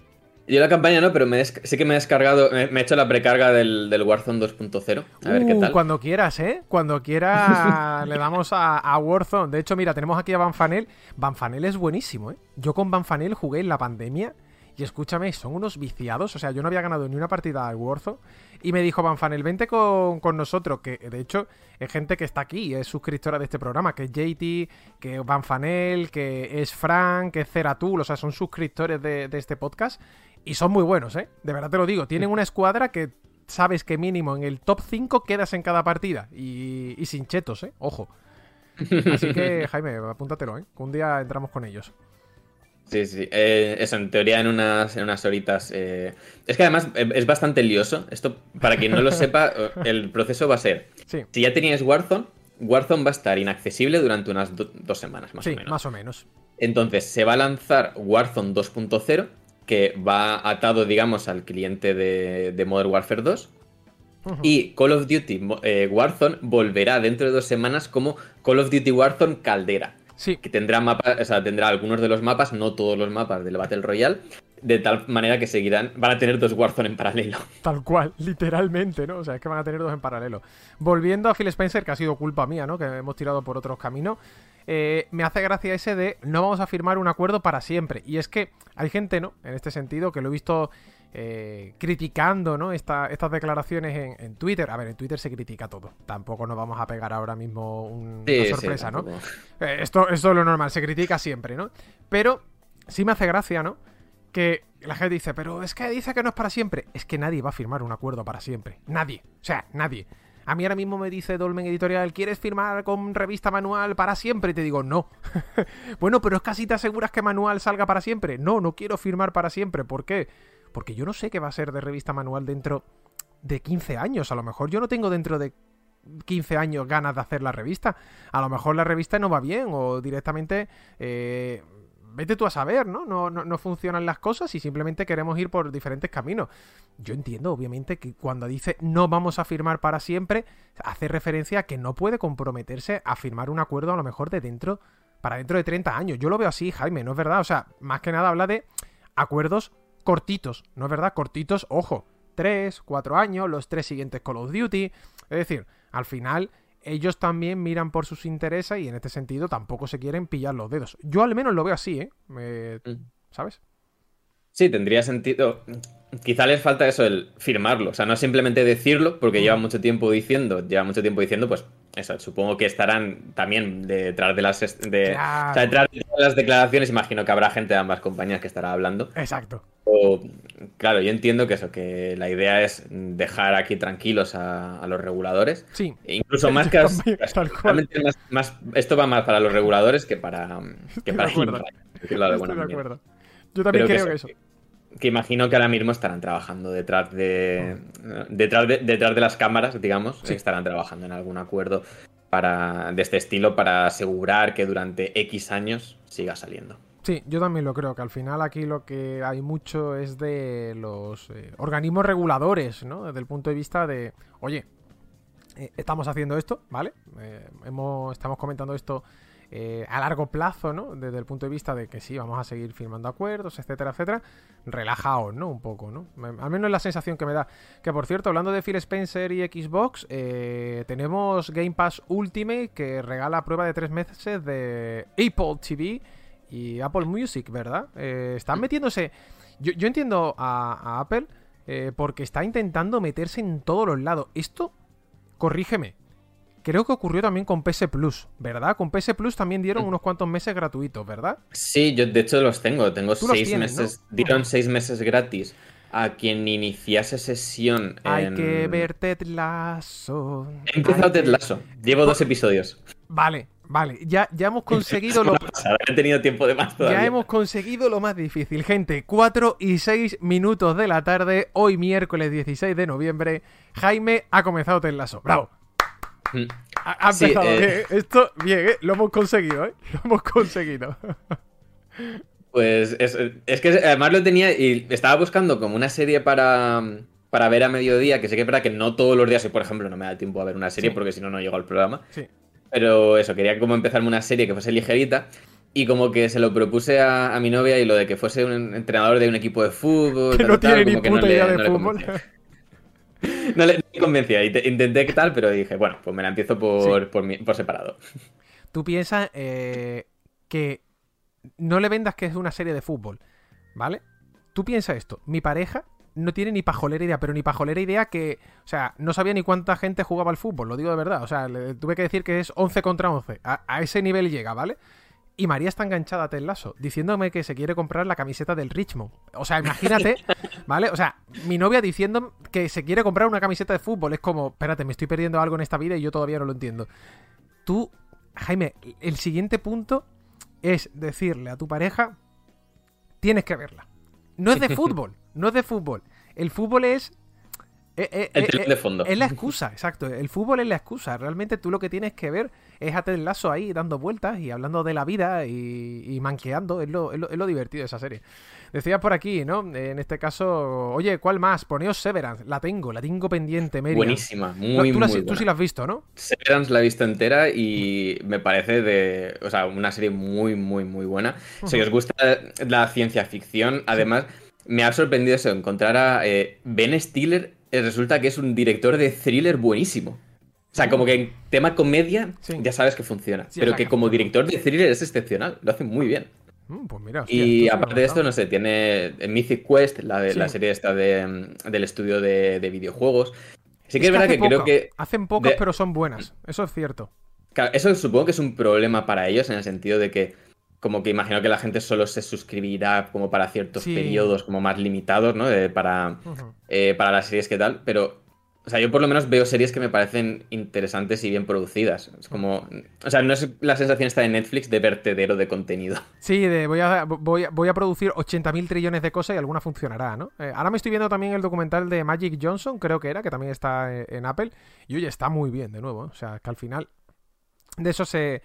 [SPEAKER 3] Yo la campaña no, pero me des... sí que me he descargado, me, me he hecho la precarga del, del Warzone dos punto cero. A ver uh, qué tal.
[SPEAKER 2] Cuando quieras, ¿eh? Cuando quieras le damos a, a Warzone. De hecho, mira, tenemos aquí a Banfanel. Banfanel es buenísimo, ¿eh? Yo con Banfanel jugué en la pandemia. Y escúchame, son unos viciados. O sea, yo no había ganado ni una partida al Warzone. Y me dijo Banfanel, vente con, con nosotros. Que de hecho es gente que está aquí, es suscriptora de este programa. Que es J T, que es Banfanel, que es Frank, que es Ceratul. O sea, son suscriptores de, de este podcast. Y son muy buenos, ¿eh? De verdad te lo digo. Tienen una escuadra que sabes que mínimo en el top cinco quedas en cada partida. Y, y sin chetos, ¿eh? Ojo. Así que, Jaime, apúntatelo, ¿eh? Que un día entramos con ellos.
[SPEAKER 3] Sí, sí. Eh, eso, en teoría en unas, en unas horitas... Eh... Es que además es bastante lioso. Esto, para quien no lo sepa, el proceso va a ser... Sí. Si ya teníais Warzone, Warzone va a estar inaccesible durante unas do- dos semanas, más
[SPEAKER 2] sí,
[SPEAKER 3] o menos.
[SPEAKER 2] más o menos.
[SPEAKER 3] Entonces, se va a lanzar Warzone dos punto cero, que va atado, digamos, al cliente de, de Modern Warfare dos. Uh-huh. Y Call of Duty eh, Warzone volverá dentro de dos semanas como Call of Duty Warzone Caldera.
[SPEAKER 2] Sí.
[SPEAKER 3] Que tendrá mapas, o sea, tendrá algunos de los mapas, no todos los mapas del Battle Royale, de tal manera que seguirán, van a tener dos Warzone en paralelo.
[SPEAKER 2] Tal cual, literalmente, ¿no? O sea, es que van a tener dos en paralelo. Volviendo a Phil Spencer, que ha sido culpa mía, ¿no? Que hemos tirado por otros caminos. Eh, me hace gracia ese de no vamos a firmar un acuerdo para siempre. Y es que hay gente, ¿no? En este sentido, que lo he visto eh, criticando, ¿no? Esta, estas declaraciones en, en Twitter. A ver, en Twitter se critica todo. Tampoco nos vamos a pegar ahora mismo un,
[SPEAKER 3] sí,
[SPEAKER 2] una sorpresa,
[SPEAKER 3] sí,
[SPEAKER 2] ¿no? Eh, esto, esto es lo normal, se critica siempre, ¿no? Pero sí me hace gracia, ¿no? Que la gente dice, pero es que dice que no es para siempre. Es que nadie va a firmar un acuerdo para siempre. Nadie. O sea, nadie. A mí ahora mismo me dice Dolmen Editorial, ¿quieres firmar con revista Manual para siempre? Y te digo, no. Bueno, pero es que así te aseguras que Manual salga para siempre. No, no quiero firmar para siempre. ¿Por qué? Porque yo no sé qué va a ser de revista Manual dentro de quince años. A lo mejor yo no tengo dentro de quince años ganas de hacer la revista. A lo mejor la revista no va bien o directamente... Eh, vete tú a saber, ¿no? No, no, no funcionan las cosas y simplemente queremos ir por diferentes caminos. Yo entiendo, obviamente, que cuando dice no vamos a firmar para siempre, hace referencia a que no puede comprometerse a firmar un acuerdo a lo mejor de dentro, para dentro de treinta años. Yo lo veo así, Jaime, ¿no es verdad? O sea, más que nada habla de acuerdos cortitos, ¿no es verdad? Cortitos, ojo, tres, cuatro años, los tres siguientes Call of Duty. Es decir, al final ellos también miran por sus intereses y en este sentido tampoco se quieren pillar los dedos. Yo al menos lo veo así, ¿eh? Me... ¿Sabes?
[SPEAKER 3] Sí, tendría sentido. Quizá les falta eso, el firmarlo. O sea, no simplemente decirlo, porque lleva mucho tiempo diciendo, lleva mucho tiempo diciendo, pues eso, supongo que estarán también detrás de las de,
[SPEAKER 2] Claro.
[SPEAKER 3] o sea, detrás de todas las declaraciones. Imagino que habrá gente de ambas compañías que estará hablando.
[SPEAKER 2] Exacto.
[SPEAKER 3] O, claro, yo entiendo que eso, que la idea es dejar aquí tranquilos a, a los reguladores.
[SPEAKER 2] Sí.
[SPEAKER 3] E incluso más que a,
[SPEAKER 2] También, tal cual.
[SPEAKER 3] más, más, esto va más para los reguladores que para, que
[SPEAKER 2] Estoy
[SPEAKER 3] para
[SPEAKER 2] de acuerdo.
[SPEAKER 3] Impact, decirlo de
[SPEAKER 2] Estoy
[SPEAKER 3] buena
[SPEAKER 2] de
[SPEAKER 3] manera.
[SPEAKER 2] acuerdo. Yo también
[SPEAKER 3] Pero
[SPEAKER 2] creo
[SPEAKER 3] que
[SPEAKER 2] que
[SPEAKER 3] eso,
[SPEAKER 2] eso.
[SPEAKER 3] Que, que imagino que ahora mismo estarán trabajando detrás de detrás de, detrás de las cámaras, digamos,
[SPEAKER 2] Sí.
[SPEAKER 3] estarán trabajando en algún acuerdo para de este estilo para asegurar que durante X años siga saliendo.
[SPEAKER 2] Sí, yo también lo creo, que al final aquí lo que hay mucho es de los eh, organismos reguladores, ¿no? Desde el punto de vista de, oye, eh, estamos haciendo esto, ¿vale? Eh, hemos, estamos comentando esto eh, a largo plazo, ¿no? Desde el punto de vista de que sí, vamos a seguir firmando acuerdos, etcétera, etcétera. Relajaos, ¿no? Un poco, ¿no? Al menos es la sensación que me da. Que, por cierto, hablando de Phil Spencer y Xbox, eh, tenemos Game Pass Ultimate que regala prueba de tres meses de Apple T V y Apple Music, ¿verdad? Eh, están metiéndose... Yo, yo entiendo a, a Apple eh, porque está intentando meterse en todos los lados. Esto, corrígeme, creo que ocurrió también con P S Plus, ¿verdad? Con P S Plus también dieron unos cuantos meses gratuitos, ¿verdad?
[SPEAKER 3] Sí, yo de hecho los tengo. Tengo
[SPEAKER 2] Tú los
[SPEAKER 3] seis
[SPEAKER 2] tienes,
[SPEAKER 3] meses.
[SPEAKER 2] ¿no?
[SPEAKER 3] Dieron
[SPEAKER 2] Ujú.
[SPEAKER 3] seis meses gratis a quien iniciase sesión en...
[SPEAKER 2] Hay que ver Ted Lasso.
[SPEAKER 3] He empezado
[SPEAKER 2] Hay
[SPEAKER 3] Ted
[SPEAKER 2] que-
[SPEAKER 3] Lasso. Llevo dos episodios.
[SPEAKER 2] Vale, vale. Ya, ya hemos conseguido lo...
[SPEAKER 3] Pasada, he tenido tiempo de más todavía.
[SPEAKER 2] Ya hemos conseguido lo más difícil, gente. cuatro y seis minutos de la tarde, hoy miércoles dieciséis de noviembre. Jaime ha comenzado Ted Lasso. ¡Bravo!
[SPEAKER 3] Mm.
[SPEAKER 2] Ha, ha
[SPEAKER 3] Sí,
[SPEAKER 2] empezado
[SPEAKER 3] eh.
[SPEAKER 2] bien. Esto, bien, ¿eh? Lo hemos conseguido, ¿eh? Lo hemos conseguido.
[SPEAKER 3] Pues es, es que además lo tenía y estaba buscando como una serie para, para ver a mediodía, que sé que es verdad que no todos los días, y por ejemplo no me da tiempo a ver una serie
[SPEAKER 2] Sí.
[SPEAKER 3] porque si no, no llego al programa.
[SPEAKER 2] Sí.
[SPEAKER 3] Pero eso, quería como empezarme una serie que fuese ligerita y como que se lo propuse a, a mi novia y lo de que fuese un entrenador de un equipo de fútbol.
[SPEAKER 2] Que
[SPEAKER 3] tal,
[SPEAKER 2] no
[SPEAKER 3] tal,
[SPEAKER 2] tiene ni
[SPEAKER 3] como que no
[SPEAKER 2] puta
[SPEAKER 3] le-
[SPEAKER 2] idea
[SPEAKER 3] no
[SPEAKER 2] de
[SPEAKER 3] le
[SPEAKER 2] fútbol.
[SPEAKER 3] convencía. No le, no le convencía. Int- Intenté que tal, pero dije, bueno, pues me la empiezo por,
[SPEAKER 2] Sí.
[SPEAKER 3] por, mi- por separado.
[SPEAKER 2] Tú piensas eh, que no le vendas que es una serie de fútbol, ¿vale? Tú piensas esto. Mi pareja no tiene ni pajolera idea, pero ni pajolera idea que... O sea, no sabía ni cuánta gente jugaba al fútbol, lo digo de verdad. O sea, le tuve que decir que es once contra once. A, a ese nivel llega, ¿vale? Y María está enganchada a Ted Lasso, diciéndome que se quiere comprar la camiseta del Richmond. O sea, imagínate, ¿vale? O sea, mi novia diciendo que se quiere comprar una camiseta de fútbol. Es como, espérate, me estoy perdiendo algo en esta vida y yo todavía no lo entiendo. Tú, Jaime, el siguiente punto es decirle a tu pareja, tienes que verla. No es de fútbol, no es de fútbol. El fútbol es... eh, eh,
[SPEAKER 3] El
[SPEAKER 2] eh,
[SPEAKER 3] telón
[SPEAKER 2] eh,
[SPEAKER 3] de fondo.
[SPEAKER 2] Es la excusa, exacto. El fútbol es la excusa. Realmente tú lo que tienes que ver es a Ted Lasso ahí dando vueltas y hablando de la vida y, y manqueando. Es lo, es, lo, es lo divertido de esa serie. Decías por aquí, ¿no? En este caso, oye, ¿cuál más? Poneos Severance. La tengo, la tengo pendiente, Merian.
[SPEAKER 3] Buenísima, muy,
[SPEAKER 2] No, tú,
[SPEAKER 3] muy
[SPEAKER 2] la,
[SPEAKER 3] buena.
[SPEAKER 2] tú sí la has visto, ¿no?
[SPEAKER 3] Severance la he visto entera y me parece de, o sea, una serie muy, muy, muy buena. Si os gusta la ciencia ficción, además, me ha sorprendido eso, encontrar a eh, Ben Stiller, eh, resulta que es un director de thriller buenísimo. O sea, como que en tema comedia
[SPEAKER 2] Sí.
[SPEAKER 3] ya sabes que funciona,
[SPEAKER 2] Sí, o
[SPEAKER 3] pero
[SPEAKER 2] sea,
[SPEAKER 3] que
[SPEAKER 2] que
[SPEAKER 3] como
[SPEAKER 2] funciona.
[SPEAKER 3] director de thriller es excepcional, lo hace muy bien.
[SPEAKER 2] Mm, pues mira, hostia,
[SPEAKER 3] Y
[SPEAKER 2] esto sí que
[SPEAKER 3] aparte
[SPEAKER 2] no
[SPEAKER 3] de esto,
[SPEAKER 2] lo
[SPEAKER 3] no sé, tiene eh, Mythic Quest, la, de,
[SPEAKER 2] Sí.
[SPEAKER 3] la serie esta de, mm, del estudio de, de videojuegos. Sí que es,
[SPEAKER 2] Es que
[SPEAKER 3] verdad
[SPEAKER 2] hace
[SPEAKER 3] que creo
[SPEAKER 2] poco.
[SPEAKER 3] que...
[SPEAKER 2] Hacen pocas,
[SPEAKER 3] de-
[SPEAKER 2] pero son buenas. Eso es cierto.
[SPEAKER 3] Claro, eso supongo que es un problema para ellos en el sentido de que como que imagino que la gente solo se suscribirá como para ciertos
[SPEAKER 2] Sí.
[SPEAKER 3] periodos como más limitados, ¿no? Eh, para,
[SPEAKER 2] Ujú.
[SPEAKER 3] eh, para las series que tal, pero o sea, yo por lo menos veo series que me parecen interesantes y bien producidas. Es como, o sea, no es la sensación esta de Netflix de vertedero de contenido.
[SPEAKER 2] Sí, de voy a, voy a, voy a producir ochenta mil trillones de cosas y alguna funcionará, ¿no? Eh, ahora me estoy viendo también el documental de Magic Johnson, creo que era, que también está eh, en Apple. Y oye, está muy bien, de nuevo. ¿eh? O sea, que al final de eso se,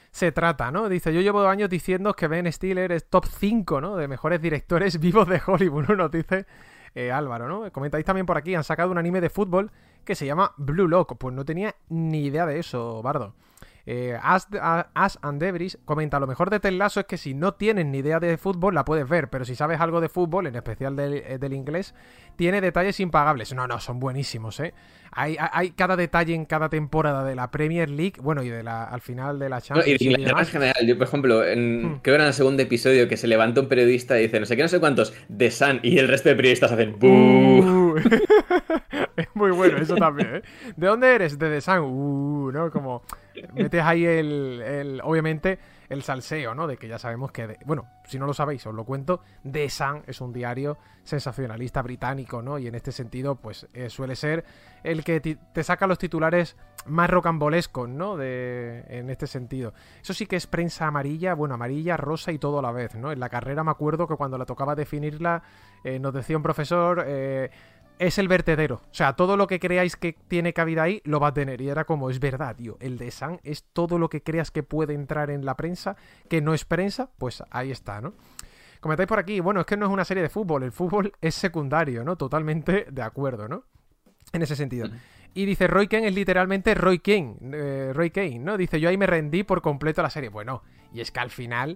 [SPEAKER 2] se trata, ¿no? Dice, yo llevo años diciendo que Ben Stiller es top cinco, ¿no? De mejores directores vivos de Hollywood, ¿no? Nos dice eh, Álvaro, ¿no? Comentáis también por aquí, han sacado un anime de fútbol que se llama Blue Lock. Pues no tenía ni idea de eso, Bardo. Eh, As, As and Debris comenta, lo mejor de Ted Lasso es que si no tienes ni idea de fútbol la puedes ver, pero si sabes algo de fútbol, en especial del, del inglés, tiene detalles impagables. No, no, son buenísimos, ¿eh? Hay, hay cada detalle en cada temporada de la Premier League, bueno, y de la al final de la Champions.
[SPEAKER 3] No, y de Inglaterra en general, yo por ejemplo, en, hmm. creo que era en el segundo episodio que se levanta un periodista y dice, no sé qué, no sé cuántos, The Sun, y el resto de periodistas hacen ¡buuu!
[SPEAKER 2] Es muy bueno eso también, ¿eh? ¿De dónde eres? De The Sun, uh, ¿no? Como metes ahí el, el, obviamente, el salseo, ¿no? De que ya sabemos que, de, bueno, si no lo sabéis, os lo cuento, The Sun es un diario sensacionalista británico, ¿no? Y en este sentido, pues, eh, suele ser el que te saca los titulares más rocambolescos, ¿no? De, en este sentido. Eso sí que es prensa amarilla, bueno, amarilla, rosa y todo a la vez, ¿no? En la carrera me acuerdo que cuando la tocaba definirla, eh, nos decía un profesor... Eh, es el vertedero. O sea, todo lo que creáis que tiene cabida ahí, lo va a tener. Y era como, es verdad, tío. El de Sun es todo lo que creas que puede entrar en la prensa, que no es prensa, pues ahí está, ¿no? Comentáis por aquí, bueno, es que no es una serie de fútbol. El fútbol es secundario, ¿no? Totalmente de acuerdo, ¿no? En ese sentido. Y dice, Roy Kane es literalmente Roy Kane. Eh, Roy Kane, ¿no? Dice, yo ahí me rendí por completo a la serie. Bueno, y es que al final...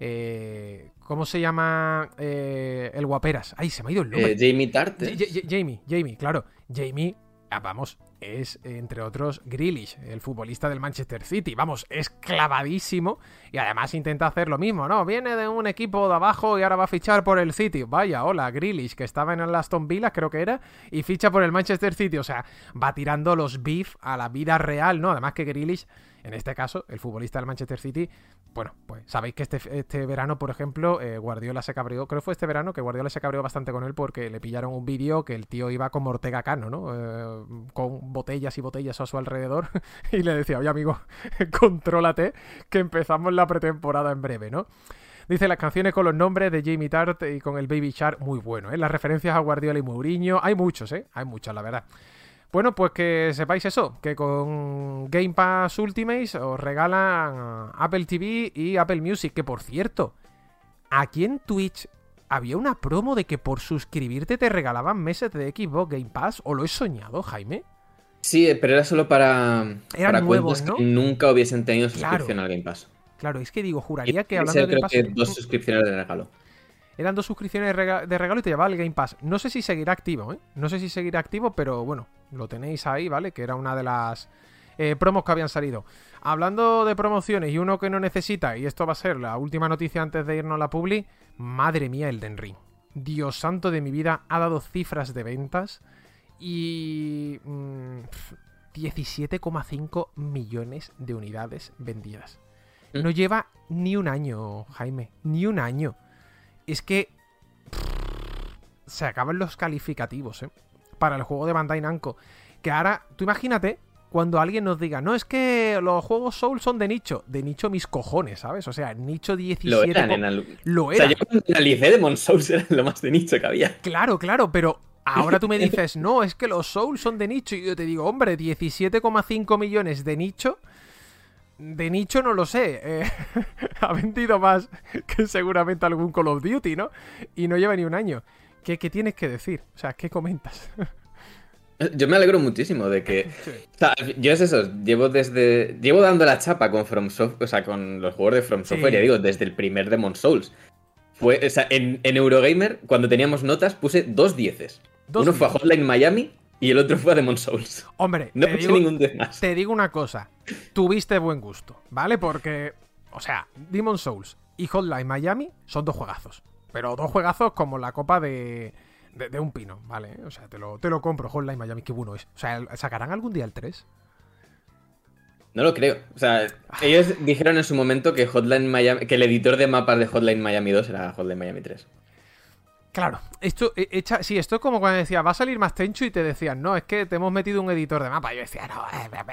[SPEAKER 2] Eh, ¿Cómo se llama eh, el guaperas? Ay, se me ha ido el nombre.
[SPEAKER 3] Eh, Jamie Tarter.
[SPEAKER 2] Jamie, Jamie, claro. Jamie, ah, vamos, es, entre otros, Grealish, el futbolista del Manchester City. Vamos, es clavadísimo y además intenta hacer lo mismo, ¿no? Viene de un equipo de abajo y ahora va a fichar por el City. Vaya, hola, Grealish, que estaba en el Aston Villa, creo que era, y ficha por el Manchester City. O sea, va tirando los beef a la vida real, ¿no? Además que Grealish... En este caso, el futbolista del Manchester City, bueno, pues sabéis que este, este verano, por ejemplo, eh, Guardiola se cabreó, creo que fue este verano que Guardiola se cabreó bastante con él porque le pillaron un vídeo que el tío iba como Ortega Cano, ¿no? Eh, con botellas y botellas a su alrededor y le decía, oye amigo, contrólate que empezamos la pretemporada en breve, ¿no? Dice, las canciones con los nombres de Jamie Tartt y con el Baby Shark, muy bueno, ¿eh? Las referencias a Guardiola y Mourinho, hay muchos, ¿eh? Hay muchos, la verdad. Bueno, pues que sepáis eso, que con Game Pass Ultimate os regalan Apple T V y Apple Music, que por cierto, aquí en Twitch había una promo de que por suscribirte te regalaban meses de Xbox Game Pass, ¿o lo he soñado, Jaime?
[SPEAKER 3] Sí, pero era solo para,
[SPEAKER 2] Eran
[SPEAKER 3] para
[SPEAKER 2] nuevos,
[SPEAKER 3] cuentas, ¿no?
[SPEAKER 2] Que
[SPEAKER 3] nunca hubiesen tenido suscripción
[SPEAKER 2] claro.
[SPEAKER 3] al Game Pass.
[SPEAKER 2] Claro, es que digo, juraría que
[SPEAKER 3] y
[SPEAKER 2] hablando de Game
[SPEAKER 3] creo
[SPEAKER 2] Pass...
[SPEAKER 3] que dos suscripciones de regalo.
[SPEAKER 2] Eran dos suscripciones de, rega- de regalo y te llevaba el Game Pass. No sé si seguirá activo, ¿eh? No sé si seguirá activo, pero bueno, lo tenéis ahí, ¿vale? Que era una de las eh, promos que habían salido. Hablando de promociones y uno que no necesita, y esto va a ser la última noticia antes de irnos a la publi, madre mía, Elden Ring. Dios santo de mi vida, ha dado cifras de ventas y... Mmm, diecisiete coma cinco millones de unidades vendidas. No lleva ni un año, Jaime, ni un año. Es que pff, se acaban los calificativos, ¿eh? Para el juego de Bandai Namco. Que ahora, tú imagínate cuando alguien nos diga, no, es que los juegos Soul son de nicho. De nicho mis cojones, ¿sabes? O sea, nicho diecisiete...
[SPEAKER 3] Lo eran, en el...
[SPEAKER 2] Lo eran.
[SPEAKER 3] O sea, yo cuando analicé Demon Souls era lo más de nicho que había.
[SPEAKER 2] Claro, claro, pero ahora tú me dices, no, es que los Souls son de nicho. Y yo te digo, hombre, diecisiete coma cinco millones de nicho... De nicho no lo sé, eh, ha vendido más que seguramente algún Call of Duty, ¿no? Y no lleva ni un año. ¿Qué, qué tienes que decir? O sea, ¿qué comentas?
[SPEAKER 3] Yo me alegro muchísimo de que... Sí. O sea, yo es eso, llevo desde... Llevo dando la chapa con From Software, o sea, con los juegos de From Software, sí. Ya digo, desde el primer Demon Souls. Fue, o sea, en, en Eurogamer, cuando teníamos notas, puse dos dieces. Uno fue a Hotline Miami... Y el otro fue a Demon Souls.
[SPEAKER 2] Hombre,
[SPEAKER 3] no
[SPEAKER 2] te
[SPEAKER 3] puse
[SPEAKER 2] digo,
[SPEAKER 3] ningún diez más.
[SPEAKER 2] Te digo una cosa. Tuviste buen gusto, ¿vale? Porque, o sea, Demon Souls y Hotline Miami son dos juegazos. Pero dos juegazos como la copa de, de, de un pino, ¿vale? O sea, te lo, te lo compro, Hotline Miami, qué bueno es. O sea, ¿sacarán algún día el tres?
[SPEAKER 3] No lo creo. O sea, ellos dijeron en su momento que Hotline Miami, que el editor de mapas de Hotline Miami dos era Hotline Miami tres.
[SPEAKER 2] Claro, esto, echa, sí, esto es como cuando decía, va a salir más Tenchu y te decían, no, es que te hemos metido un editor de mapa. Y yo decía, no,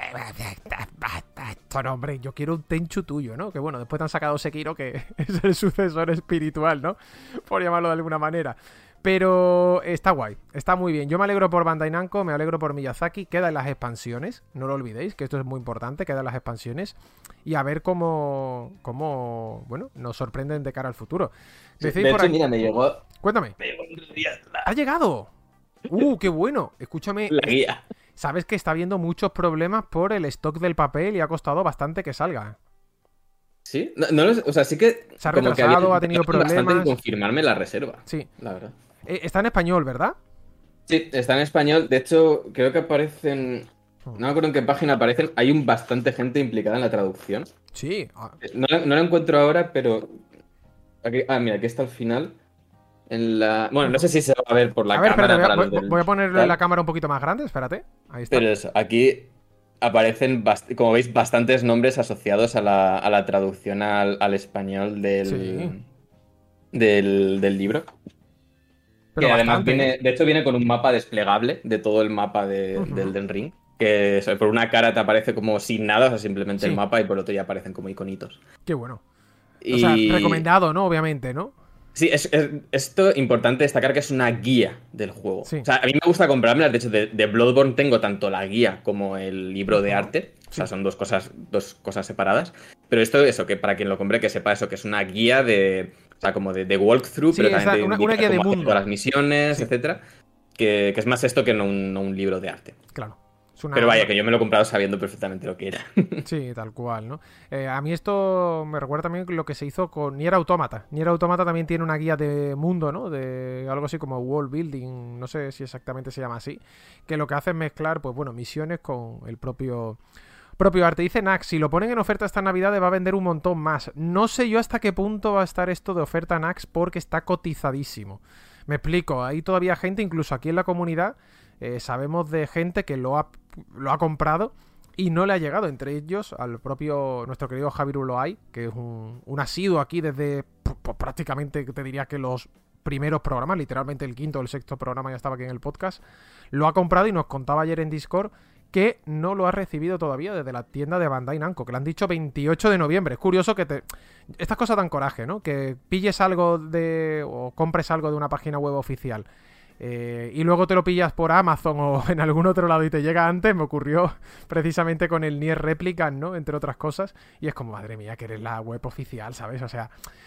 [SPEAKER 2] esto no, hombre, yo quiero un Tenchu tuyo, ¿no? Que bueno, después te han sacado Sekiro, que es el sucesor espiritual, ¿no? Por llamarlo de alguna manera. Pero está guay, está muy bien. Yo me alegro por Bandai Namco, me alegro por Miyazaki. Quedan las expansiones, no lo olvidéis, que esto es muy importante. Quedan las expansiones y a ver cómo, cómo bueno, nos sorprenden de cara al futuro.
[SPEAKER 3] Sí, de hecho, aquí... mira, me llegó...
[SPEAKER 2] Cuéntame.
[SPEAKER 3] Me llegó un día la...
[SPEAKER 2] ¿Ha llegado? ¡Uh, qué bueno! Escúchame.
[SPEAKER 3] La guía.
[SPEAKER 2] Sabes que está habiendo muchos problemas por el stock del papel y ha costado bastante que salga.
[SPEAKER 3] ¿Sí? No, no lo, o sea, sí que...
[SPEAKER 2] Se ha retrasado, como que había, ha tenido problemas.
[SPEAKER 3] Bastante en confirmarme la reserva.
[SPEAKER 2] Sí.
[SPEAKER 3] La verdad.
[SPEAKER 2] Eh, está en español, ¿verdad?
[SPEAKER 3] Sí, está en español. De hecho, creo que aparecen... No me acuerdo en qué página aparecen. Hay un bastante gente implicada en la traducción.
[SPEAKER 2] Sí.
[SPEAKER 3] No, no la encuentro ahora, pero... Aquí... Ah, mira, aquí está al final. En la... Bueno, no sé si se va a ver por la
[SPEAKER 2] a ver,
[SPEAKER 3] cámara.
[SPEAKER 2] Espérate, voy,
[SPEAKER 3] para
[SPEAKER 2] voy, voy a ponerlo en la cámara un poquito más grande, espérate. Ahí está.
[SPEAKER 3] Pero eso, aquí aparecen, bast... como veis, bastantes nombres asociados a la, a la traducción al, al español del,
[SPEAKER 2] sí.
[SPEAKER 3] del, del libro. Pero que además viene, de hecho viene con un mapa desplegable de todo el mapa de, uh-huh. del Elden Ring. Que eso, por una cara te aparece como sin nada, o sea, simplemente sí. el mapa, y por otro ya aparecen como iconitos.
[SPEAKER 2] Qué bueno.
[SPEAKER 3] Y...
[SPEAKER 2] O sea, recomendado, ¿no? Obviamente, ¿no?
[SPEAKER 3] Sí, es, es esto importante destacar que es una guía del juego.
[SPEAKER 2] Sí.
[SPEAKER 3] O sea, a mí me gusta comprármelas. De hecho, de, de Bloodborne tengo tanto la guía como el libro de arte. O sea, son dos cosas, dos cosas separadas. Pero esto, eso, que para quien lo compre, que sepa eso, que es una guía de... O sea, como de, de walkthrough,
[SPEAKER 2] sí,
[SPEAKER 3] pero también
[SPEAKER 2] de una, una guía de mundo.
[SPEAKER 3] Todas las misiones,
[SPEAKER 2] sí.
[SPEAKER 3] etcétera. Que, que es más esto que no un, no un libro de arte.
[SPEAKER 2] Claro. Una...
[SPEAKER 3] Pero vaya, que yo me lo he comprado sabiendo perfectamente lo que era.
[SPEAKER 2] Sí, tal cual, ¿no? Eh, a mí esto me recuerda también lo que se hizo con Nier Automata. Nier Automata también tiene una guía de mundo, ¿no? De algo así como world building, no sé si exactamente se llama así, que lo que hace es mezclar, pues bueno, misiones con el propio... propio arte. Dice Nax, si lo ponen en oferta esta Navidad va a vender un montón más. No sé yo hasta qué punto va a estar esto de oferta Nax porque está cotizadísimo. Me explico, hay todavía gente, incluso aquí en la comunidad, eh, sabemos de gente que lo ha, lo ha comprado y no le ha llegado, entre ellos al propio, nuestro querido Javier Uloay, que es un, un asiduo aquí desde pues, prácticamente, te diría que los primeros programas, literalmente el quinto o el sexto programa ya estaba aquí en el podcast, lo ha comprado y nos contaba ayer en Discord que no lo ha recibido todavía desde la tienda de Bandai Namco, que le han dicho veintiocho de noviembre. Es curioso que te... Estas cosas dan coraje, ¿no? Que pilles algo de... o compres algo de una página web oficial eh, y luego te lo pillas por Amazon o en algún otro lado y te llega antes. Me ocurrió precisamente con el Nier Replicant, ¿no? Entre otras cosas. Y es como, madre mía, que eres la web oficial, ¿sabes? O sea...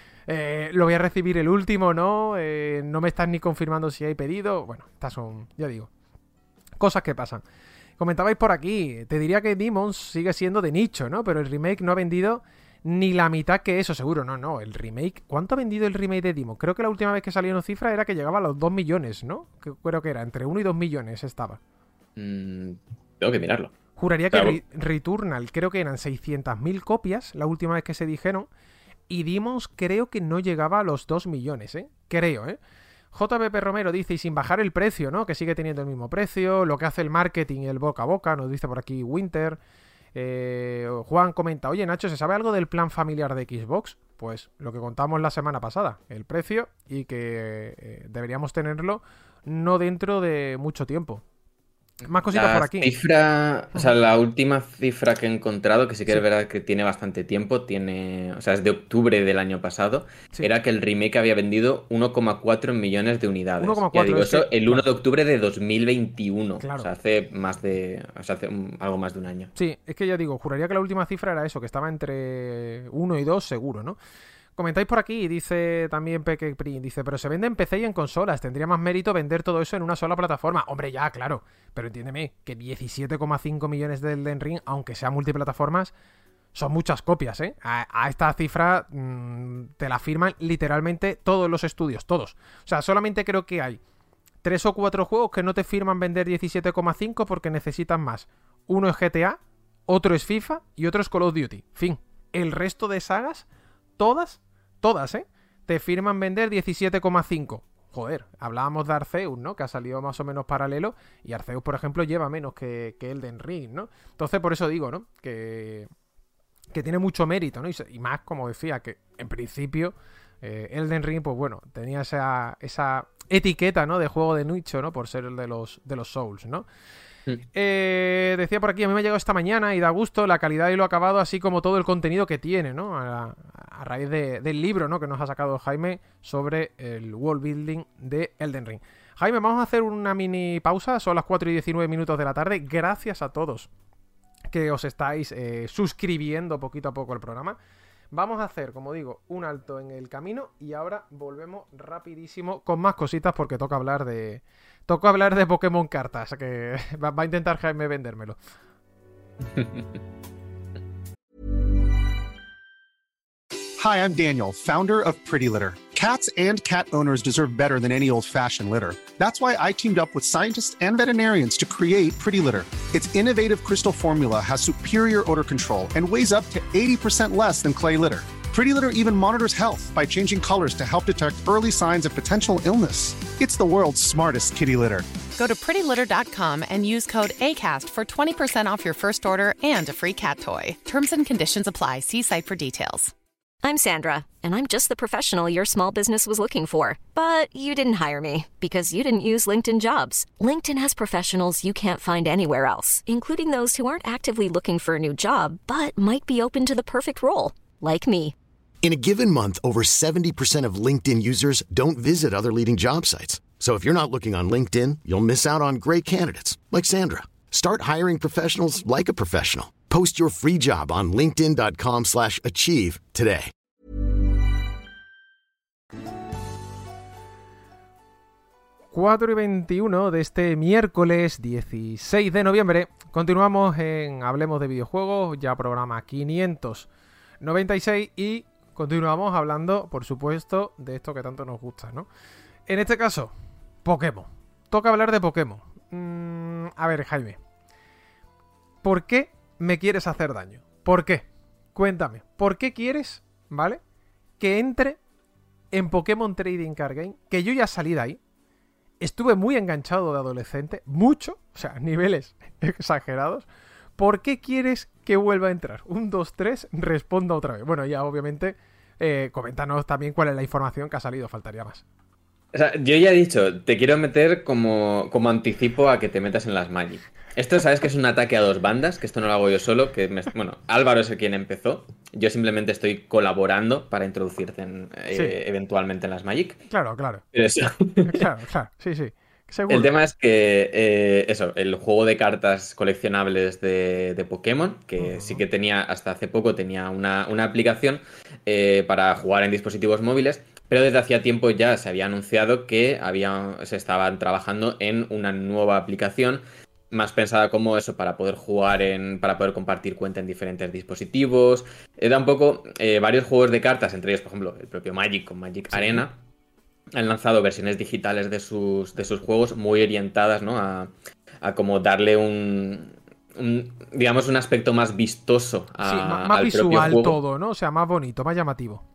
[SPEAKER 2] Eh, lo voy a recibir el último, ¿no? Eh, no me están ni confirmando si hay pedido. Bueno, estas son, ya digo, cosas que pasan. Comentabais por aquí, te diría que Demons sigue siendo de nicho, ¿no? Pero el remake no ha vendido ni la mitad que eso, seguro. No, no, el remake... ¿Cuánto ha vendido el remake de Demons? Creo que la última vez que salió en cifra era que llegaba a los dos millones, ¿no? Que creo que era, entre uno y dos millones estaba.
[SPEAKER 3] Mm, tengo que mirarlo.
[SPEAKER 2] Juraría que Re- Returnal creo que eran seiscientas mil copias la última vez que se dijeron. Y Demons creo que no llegaba a los dos millones, ¿eh? Creo, ¿eh? J B P Romero dice, y sin bajar el precio, ¿no? Que sigue teniendo el mismo precio, lo que hace el marketing y el boca a boca, nos dice por aquí Winter. Eh, Juan comenta, oye Nacho, ¿se sabe algo del plan familiar de Xbox? Pues lo que contamos la semana pasada, el precio y que eh, deberíamos tenerlo no dentro de mucho tiempo. Más cositas
[SPEAKER 3] la
[SPEAKER 2] por aquí.
[SPEAKER 3] Cifra, o sea, la última cifra que he encontrado, que sí que sí. es verdad que tiene bastante tiempo, tiene, o sea, es de octubre del año pasado, sí. era que el remake había vendido uno coma cuatro millones de unidades.
[SPEAKER 2] uno coma cuatro,
[SPEAKER 3] ya digo, eso
[SPEAKER 2] que...
[SPEAKER 3] el uno de octubre de dos mil veintiuno.
[SPEAKER 2] Claro.
[SPEAKER 3] O sea, hace más de, o sea, hace un, algo más de un año.
[SPEAKER 2] Sí, es que ya digo, juraría que la última cifra era eso, que estaba entre uno y dos seguro, ¿no? Comentáis por aquí, dice también Peque Pri, dice, pero se vende en P C y en consolas, tendría más mérito vender todo eso en una sola plataforma. Hombre, ya, claro, pero entiéndeme, que diecisiete coma cinco millones de Elden Ring, aunque sea multiplataformas, son muchas copias, ¿eh? A, a esta cifra mmm, te la firman literalmente todos los estudios, todos. O sea, solamente creo que hay tres o cuatro juegos que no te firman vender diecisiete coma cinco porque necesitan más. Uno es G T A, otro es FIFA y otro es Call of Duty. Fin. El resto de sagas... Todas, todas, ¿eh? Te firman vender diecisiete coma cinco. Joder, hablábamos de Arceus, ¿no? Que ha salido más o menos paralelo. Y Arceus, por ejemplo, lleva menos que, que Elden Ring, ¿no? Entonces, por eso digo, ¿no? Que, que tiene mucho mérito, ¿no? Y, y más, como decía, que en principio eh, Elden Ring, pues bueno, tenía esa, esa etiqueta, ¿no? De juego de nicho, ¿no? Por ser el de los, de los Souls, ¿no? Eh, decía por aquí, a mí me ha llegado esta mañana y da gusto la calidad y lo acabado, así como todo el contenido que tiene, ¿no? A, a raíz de, del libro, ¿no?, que nos ha sacado Jaime sobre el world building de Elden Ring. Jaime, vamos a hacer una mini pausa, son las cuatro y diecinueve minutos de la tarde. Gracias a todos que os estáis eh, suscribiendo poquito a poco al programa. Vamos a hacer, como digo, un alto en el camino y ahora volvemos rapidísimo con más cositas porque toca hablar de... Toca hablar de Pokémon cartas, que va a intentar Jaime vendérmelo.
[SPEAKER 4] Hi, I'm Daniel, founder of Pretty Litter. Cats and cat owners deserve better than any old-fashioned litter. That's why I teamed up with scientists and veterinarians to create Pretty Litter. Its innovative crystal formula has superior odor control and weighs up to eighty percent less than clay litter. Pretty Litter even monitors health by changing colors to help detect early signs of potential illness. It's the world's smartest kitty litter.
[SPEAKER 5] Go to pretty litter dot com and use code ACAST for twenty percent off your first order and a free cat toy. Terms and conditions apply. See site for details.
[SPEAKER 6] I'm Sandra, and I'm just the professional your small business was looking for. But you didn't hire me because you didn't use LinkedIn Jobs. LinkedIn has professionals you can't find anywhere else, including those who aren't actively looking for a new job, but might be open to the perfect role, like me.
[SPEAKER 7] In a given month, over seventy percent of LinkedIn users don't visit other leading job sites. So if you're not looking on LinkedIn, you'll miss out on great candidates like Sandra. Start hiring professionals like a professional. Post your free job on linkedin dot com slash achieve today.
[SPEAKER 2] cuatro y veintiuno de este miércoles dieciséis de noviembre. Continuamos en Hablemos de Videojuegos, ya programa quinientos noventa y seis, y continuamos hablando, por supuesto, de esto que tanto nos gusta, ¿no? En este caso, Pokémon. Toca hablar de Pokémon. Mm, a ver, Jaime. ¿Por qué me quieres hacer daño? ¿Por qué? Cuéntame. ¿Por qué quieres, ¿vale?, que entre en Pokémon Trading Card Game? Que yo ya salí de ahí. Estuve muy enganchado de adolescente. Mucho. O sea, niveles exagerados. ¿Por qué quieres que vuelva a entrar? Un, dos, tres, responda otra vez. Bueno, ya obviamente, eh, coméntanos también cuál es la información que ha salido, faltaría más.
[SPEAKER 3] O sea, yo ya he dicho, te quiero meter como, como anticipo a que te metas en las Magic. Esto sabes que es un ataque a dos bandas, que esto no lo hago yo solo, que me, bueno, Álvaro es el quien empezó. Yo simplemente estoy colaborando para introducirte en, eh, sí. eventualmente en las Magic.
[SPEAKER 2] Claro, claro.
[SPEAKER 3] Pero eso...
[SPEAKER 2] Claro, claro, sí, sí. Seguro.
[SPEAKER 3] El tema es que, eh, eso, el juego de cartas coleccionables de, de Pokémon, que uh-huh. sí que tenía, hasta hace poco, tenía una, una aplicación eh, para jugar en dispositivos móviles, pero desde hacía tiempo ya se había anunciado que había, se estaban trabajando en una nueva aplicación más pensada como eso, para poder jugar en, para poder compartir cuenta en diferentes dispositivos. Era un poco eh, varios juegos de cartas, entre ellos, por ejemplo, el propio Magic con Magic sí. Arena. Han lanzado versiones digitales de sus, de sus juegos muy orientadas, ¿no?, a, a como darle un, un, digamos, un aspecto más vistoso a,
[SPEAKER 2] sí, más, más
[SPEAKER 3] al
[SPEAKER 2] visual
[SPEAKER 3] propio juego.
[SPEAKER 2] Todo, ¿no? O sea, más bonito, más llamativo.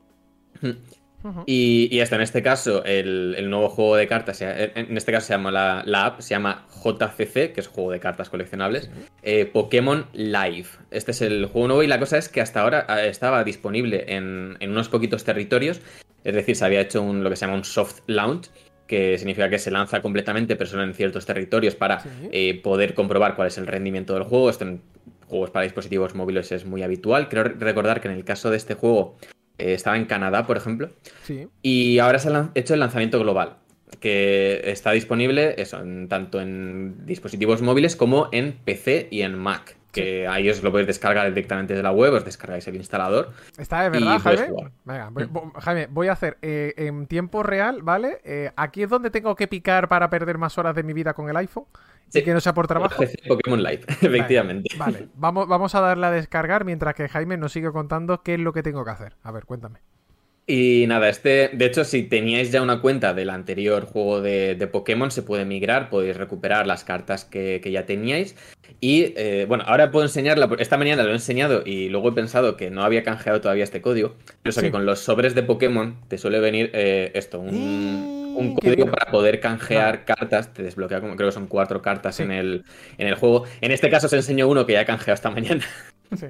[SPEAKER 3] Uh-huh. Y, y esto, en este caso, el, el nuevo juego de cartas, en este caso se llama la, la app, se llama J C C, que es juego de cartas coleccionables, sí. eh, Pokémon Live. Este es el juego nuevo y la cosa es que hasta ahora estaba disponible en, en unos poquitos territorios. Es decir, se había hecho un, lo que se llama un soft launch, que significa que se lanza completamente, pero solo en ciertos territorios para sí. eh, poder comprobar cuál es el rendimiento del juego. Esto en juegos para dispositivos móviles es muy habitual. Creo recordar que en el caso de este juego eh, estaba en Canadá, por ejemplo. Sí. Y ahora se ha hecho el lanzamiento global, que está disponible eso, en, tanto en dispositivos móviles como en P C y en Mac. Que ahí os lo podéis descargar directamente de la web, os descargáis el instalador.
[SPEAKER 2] Está de verdad, Jaime. Venga, voy, voy, Jaime, voy a hacer eh, en tiempo real, ¿vale? Eh, aquí es donde tengo que picar para perder más horas de mi vida con el iPhone. Sí. Y que no sea por trabajo.
[SPEAKER 3] Pokémon Live, efectivamente.
[SPEAKER 2] Vale, vale. Vamos, vamos a darle a descargar mientras que Jaime nos sigue contando qué es lo que tengo que hacer. A ver, cuéntame.
[SPEAKER 3] Y nada, este, de hecho, si teníais ya una cuenta del anterior juego de, de Pokémon, se puede migrar, podéis recuperar las cartas que, que ya teníais. Y eh, bueno, ahora puedo enseñarla, esta mañana lo he enseñado y luego he pensado que no había canjeado todavía este código. Pero eso sí. Que con los sobres de Pokémon te suele venir eh, esto, un, un código para poder canjear claro. cartas. Te desbloquea, como creo que son cuatro cartas sí. en, el, en el juego. En este caso os enseño uno que ya he canjeado esta mañana. Sí.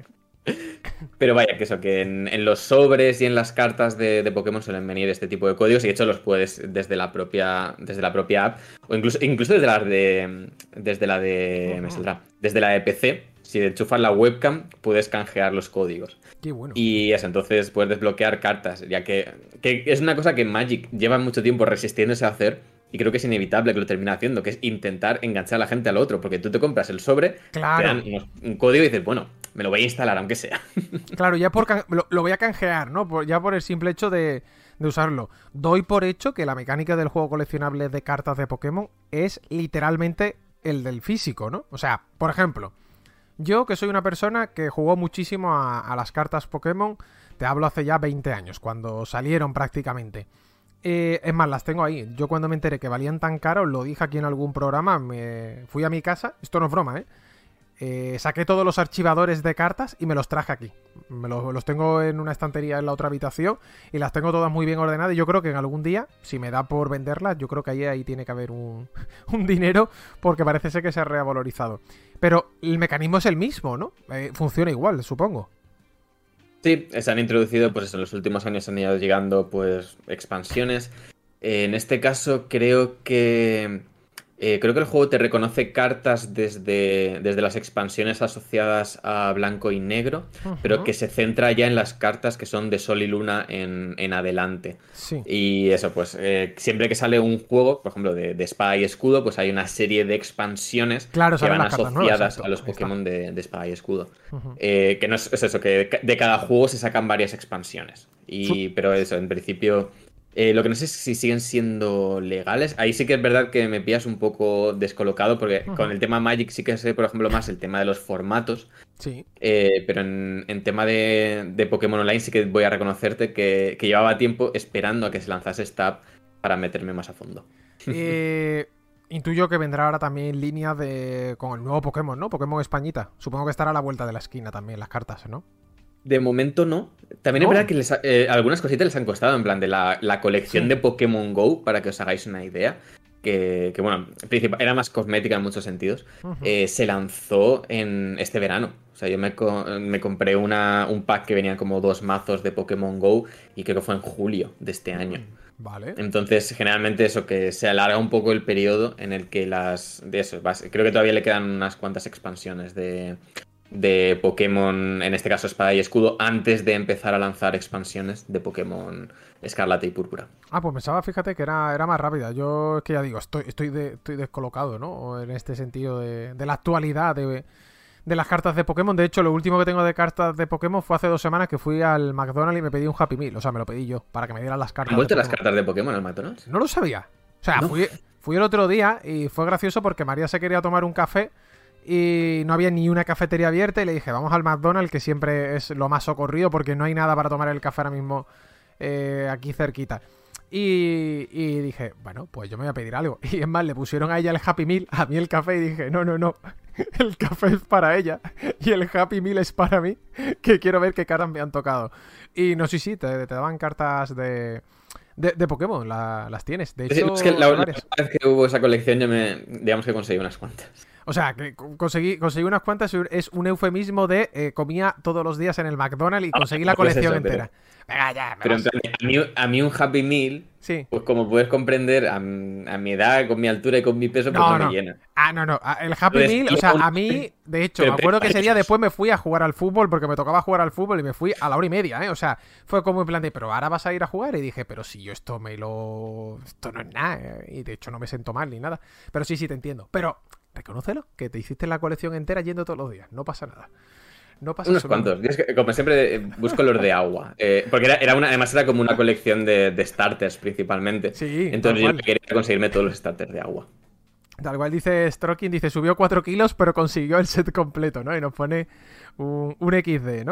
[SPEAKER 3] Pero vaya, que eso, que en, en los sobres y en las cartas de, de Pokémon suelen venir este tipo de códigos y de hecho los puedes desde la propia, desde la propia app o incluso, incluso desde la de, desde la de, uh-huh. me saldrá, desde la de P C, si enchufas la webcam puedes canjear los códigos.
[SPEAKER 2] Qué bueno.
[SPEAKER 3] Y eso, entonces puedes desbloquear cartas, ya que, que es una cosa que Magic lleva mucho tiempo resistiéndose a hacer. Y creo que es inevitable que lo termine haciendo, que es intentar enganchar a la gente al otro, porque tú te compras el sobre,
[SPEAKER 2] claro.
[SPEAKER 3] te dan unos, un código y dices, bueno, me lo voy a instalar, aunque sea.
[SPEAKER 2] Claro, ya por can- lo, lo voy a canjear, ¿no? Por, ya por el simple hecho de, de usarlo. Doy por hecho que la mecánica del juego coleccionable de cartas de Pokémon es literalmente el del físico, ¿no? O sea, por ejemplo, yo que soy una persona que jugó muchísimo a, a las cartas Pokémon, te hablo hace ya veinte años, cuando salieron prácticamente. Eh, es más, las tengo ahí. Yo cuando me enteré que valían tan caros, lo dije aquí en algún programa, me fui a mi casa, esto no es broma, ¿eh? Eh, saqué todos los archivadores de cartas y me los traje aquí. Me los, los tengo en una estantería en la otra habitación y las tengo todas muy bien ordenadas. Y yo creo que en algún día, si me da por venderlas, yo creo que ahí, ahí tiene que haber un, un dinero porque parece ser que se ha revalorizado. Pero el mecanismo es el mismo, ¿no? Eh, funciona igual, supongo.
[SPEAKER 3] Sí, se han introducido, pues eso, en los últimos años han ido llegando, pues, expansiones. Eh, en este caso, creo que eh, creo que el juego te reconoce cartas desde, desde las expansiones asociadas a blanco y negro, uh-huh. pero que se centra ya en las cartas que son de Sol y Luna en, en adelante.
[SPEAKER 2] Sí.
[SPEAKER 3] Y eso, pues, eh, siempre que sale un juego, por ejemplo, de, de espada y escudo, pues hay una serie de expansiones
[SPEAKER 2] claro,
[SPEAKER 3] que van
[SPEAKER 2] asociadas
[SPEAKER 3] nuevas, a los Pokémon de, de espada y escudo.
[SPEAKER 2] Uh-huh.
[SPEAKER 3] Eh, que no es, es eso, que de cada juego se sacan varias expansiones. Y, sí. Pero eso, en principio... Eh, lo que no sé es si siguen siendo legales. Ahí sí que es verdad que me pillas un poco descolocado, porque uh-huh. con el tema Magic sí que sé, por ejemplo, más el tema de los formatos.
[SPEAKER 2] Sí.
[SPEAKER 3] Eh, pero en, en tema de, de Pokémon Online sí que voy a reconocerte que, que llevaba tiempo esperando a que se lanzase esta app para meterme más a fondo.
[SPEAKER 2] Eh, intuyo que vendrá ahora también línea de con el nuevo Pokémon, ¿no? Pokémon Españita. Supongo que estará a la vuelta de la esquina también las cartas, ¿no?
[SPEAKER 3] De momento no. También
[SPEAKER 2] ¿No?
[SPEAKER 3] es verdad que les ha, eh, algunas cositas les han costado, en plan de la, la colección sí. de Pokémon Go, para que os hagáis una idea, que, que bueno, era más cosmética en muchos sentidos, uh-huh. eh, se lanzó en este verano. O sea, yo me, co- me compré una, un pack que venía como dos mazos de Pokémon Go y creo que fue en julio de este año.
[SPEAKER 2] Vale.
[SPEAKER 3] Entonces, generalmente eso, que se alarga un poco el periodo en el que las... de eso, creo que todavía le quedan unas cuantas expansiones de... de Pokémon, en este caso Espada y Escudo, antes de empezar a lanzar expansiones de Pokémon Escarlata y Púrpura.
[SPEAKER 2] Ah, pues pensaba, fíjate, que era, era más rápida. Yo es que ya digo, estoy, estoy, de, estoy descolocado, ¿no? En este sentido de, de la actualidad de, de las cartas de Pokémon. De hecho, lo último que tengo de cartas de Pokémon fue hace dos semanas que fui al McDonald's y me pedí un Happy Meal. O sea, me lo pedí yo, para que me dieran las cartas.
[SPEAKER 3] ¿Han vuelto las cartas de Pokémon al McDonald's?
[SPEAKER 2] No lo sabía. O sea,
[SPEAKER 3] no.
[SPEAKER 2] fui, fui el otro día y fue gracioso porque María se quería tomar un café y no había ni una cafetería abierta y le dije, vamos al McDonald's, que siempre es lo más socorrido porque no hay nada para tomar el café ahora mismo eh, aquí cerquita. Y, y dije, bueno, pues yo me voy a pedir algo. Y es más, le pusieron a ella el Happy Meal, a mí el café, y dije, no, no, no, el café es para ella y el Happy Meal es para mí, que quiero ver qué caras me han tocado. Y no, sí, sí, te, te daban cartas de... De, de Pokémon, la, las tienes. De hecho,
[SPEAKER 3] es que la, la vez que hubo esa colección yo me, digamos que conseguí unas cuantas.
[SPEAKER 2] O sea, que conseguí, conseguí unas cuantas, es un eufemismo de eh, comía todos los días en el McDonald's y conseguí ah, la colección pues eso, entera.
[SPEAKER 3] Pero, Venga, ya, me pero en plan, a, mí, a mí un Happy Meal,
[SPEAKER 2] sí.
[SPEAKER 3] pues como puedes comprender, a, a mi edad, con mi altura y con mi peso, pues no, no, no me llena.
[SPEAKER 2] Ah, no, no. El Happy Entonces, Meal, o sea, a mí, de hecho, me acuerdo que ese día después me fui a jugar al fútbol porque me tocaba jugar al fútbol y me fui a la hora y media, ¿eh? O sea, fue como en plan de, pero ahora vas a ir a jugar. Y dije, pero si yo esto me lo... Esto no es nada. ¿eh? Y de hecho no me siento mal ni nada. Pero sí, sí, te entiendo. Pero... reconócelo, que te hiciste la colección entera yendo todos los días. No pasa nada. No pasa
[SPEAKER 3] Unos cuantos. Yo es que, como siempre, busco los de agua. Eh, porque era, era una, además era como una colección de, de starters principalmente.
[SPEAKER 2] Sí,
[SPEAKER 3] entonces yo quería conseguirme todos los starters de agua.
[SPEAKER 2] Tal cual dice Stroking, dice, subió cuatro kilos, pero consiguió el set completo, ¿no? Y nos pone un, un equis de, ¿no?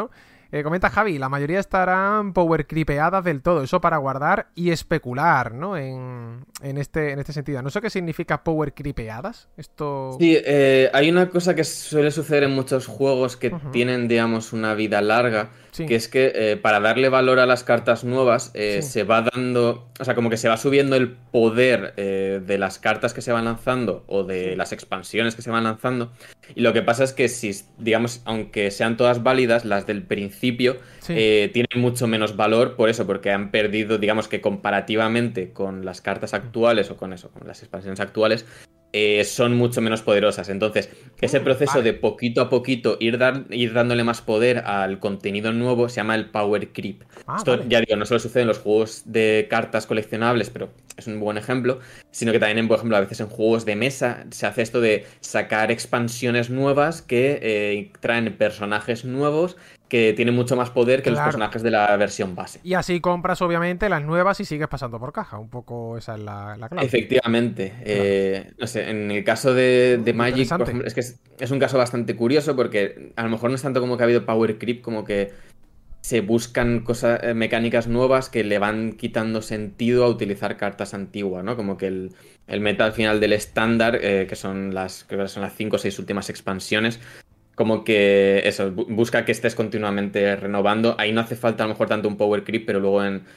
[SPEAKER 2] Eh, comenta Javi, la mayoría estarán power creepeadas del todo, eso para guardar y especular, ¿no? En, en, este, en este sentido. No sé qué significa power creepeadas. Esto...
[SPEAKER 3] Sí, eh, hay una cosa que suele suceder en muchos juegos que
[SPEAKER 2] uh-huh.
[SPEAKER 3] tienen, digamos, una vida larga,
[SPEAKER 2] sí.
[SPEAKER 3] que es que eh, para darle valor a las cartas nuevas eh,
[SPEAKER 2] sí.
[SPEAKER 3] se va dando, o sea, como que se va subiendo el poder eh, de las cartas que se van lanzando o de
[SPEAKER 2] sí.
[SPEAKER 3] las expansiones que se van lanzando. Y lo que pasa es que si, digamos, aunque sean todas válidas, las del principio
[SPEAKER 2] sí.
[SPEAKER 3] eh, tienen mucho menos valor por eso, porque han perdido, digamos que comparativamente con las cartas actuales o con eso, con las expansiones actuales, eh, son mucho menos poderosas. Entonces, ese proceso
[SPEAKER 2] vale.
[SPEAKER 3] de poquito a poquito ir, dar, ir dándole más poder al contenido nuevo se llama el power creep.
[SPEAKER 2] Ah,
[SPEAKER 3] Esto,
[SPEAKER 2] vale.
[SPEAKER 3] ya digo, no solo sucede en los juegos de cartas coleccionables, pero es un buen ejemplo, sino que también, en, por ejemplo, a veces en juegos de mesa se hace esto de sacar expansiones nuevas que eh, traen personajes nuevos que tienen mucho más poder que
[SPEAKER 2] claro.
[SPEAKER 3] los personajes de la versión base.
[SPEAKER 2] Y así compras, obviamente, las nuevas y sigues pasando por caja. Un poco esa es la, la clave.
[SPEAKER 3] Efectivamente. Claro. Eh, no sé, en el caso de, de Magic, por ejemplo, es que es, es un caso bastante curioso porque a lo mejor no es tanto como que ha habido power creep, como que se buscan cosas, eh, mecánicas nuevas que le van quitando sentido a utilizar cartas antiguas, ¿no? Como que el, el meta al final del estándar, eh, que son las, creo que son las cinco o seis últimas expansiones, como que eso, busca que estés continuamente renovando. Ahí no hace falta a lo mejor tanto un power creep, pero luego en...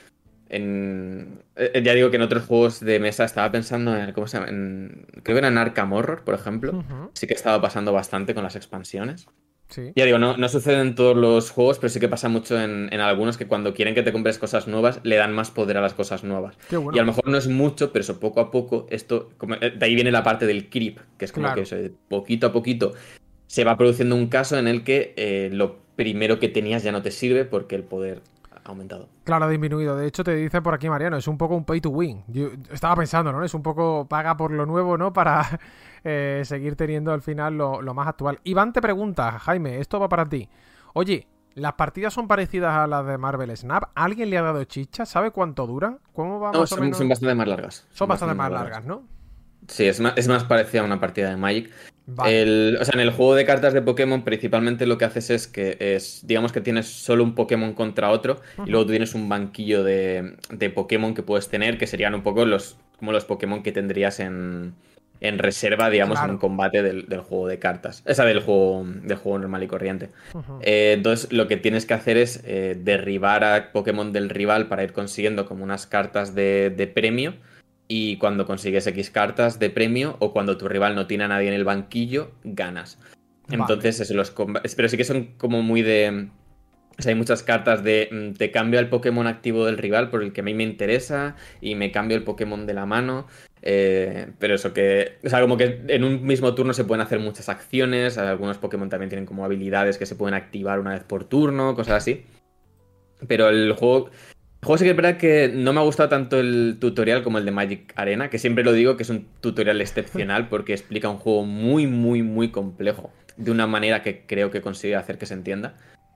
[SPEAKER 3] en ya digo que en otros juegos de mesa estaba pensando en... ¿Cómo se llama? En, creo que era en Arkham Horror, por ejemplo. Uh-huh. Sí que estaba pasando bastante con las expansiones.
[SPEAKER 2] Sí.
[SPEAKER 3] Ya digo, no, no sucede en todos los juegos, pero sí que pasa mucho en, en algunos que cuando quieren que te compres cosas nuevas, le dan más poder a las cosas nuevas.
[SPEAKER 2] Qué bueno.
[SPEAKER 3] Y a lo mejor no es mucho, pero eso poco a poco, esto... Como, de ahí viene la parte del creep, que es como claro. que eso, de poquito a poquito... se va produciendo un caso en el que eh, lo primero que tenías ya no te sirve porque el poder ha aumentado.
[SPEAKER 2] Claro, ha disminuido. De hecho, te dice por aquí Mariano, es un poco un pay to win. Yo estaba pensando, ¿no? Es un poco paga por lo nuevo, ¿no? Para eh, seguir teniendo al final lo, lo más actual. Iván te pregunta, Jaime, esto va para ti. Oye, ¿las partidas son parecidas a las de Marvel Snap? ¿Alguien le ha dado chicha? ¿Sabe cuánto duran? ¿Cómo va
[SPEAKER 3] no,
[SPEAKER 2] más
[SPEAKER 3] son,
[SPEAKER 2] o menos?
[SPEAKER 3] son bastante más largas.
[SPEAKER 2] Son,
[SPEAKER 3] son
[SPEAKER 2] bastante,
[SPEAKER 3] bastante
[SPEAKER 2] más
[SPEAKER 3] largas,
[SPEAKER 2] largas, ¿no?
[SPEAKER 3] Sí, es más, es más parecida a una partida de Magic.
[SPEAKER 2] Vale.
[SPEAKER 3] El, o sea, en el juego de cartas de Pokémon, principalmente lo que haces es que es, digamos que tienes solo un Pokémon contra otro, uh-huh. y luego tú tienes un banquillo de, de Pokémon que puedes tener, que serían un poco los, como los Pokémon que tendrías en, en reserva, digamos, claro. en un combate del, del juego de cartas. Esa del juego, del juego normal y corriente. Uh-huh. Eh, entonces, lo que tienes que hacer es eh, derribar a Pokémon del rival para ir consiguiendo como unas cartas de, de premio. Y cuando consigues X cartas de premio o cuando tu rival no tiene a nadie en el banquillo, ganas. Entonces, vale. eso, los combates. Pero sí que son como muy de... O sea, hay muchas cartas de... Te cambio el Pokémon activo del rival por el que a mí me interesa y me cambio el Pokémon de la mano. Eh, pero eso que... O sea, como que en un mismo turno se pueden hacer muchas acciones. Algunos Pokémon también tienen como habilidades que se pueden activar una vez por turno, cosas así. Pero el juego... El juego sí que es verdad que no me ha gustado tanto el tutorial como el de Magic Arena, que siempre lo digo que es un tutorial excepcional porque explica un juego muy, muy, muy complejo, de una manera que creo que consigue hacer que se entienda.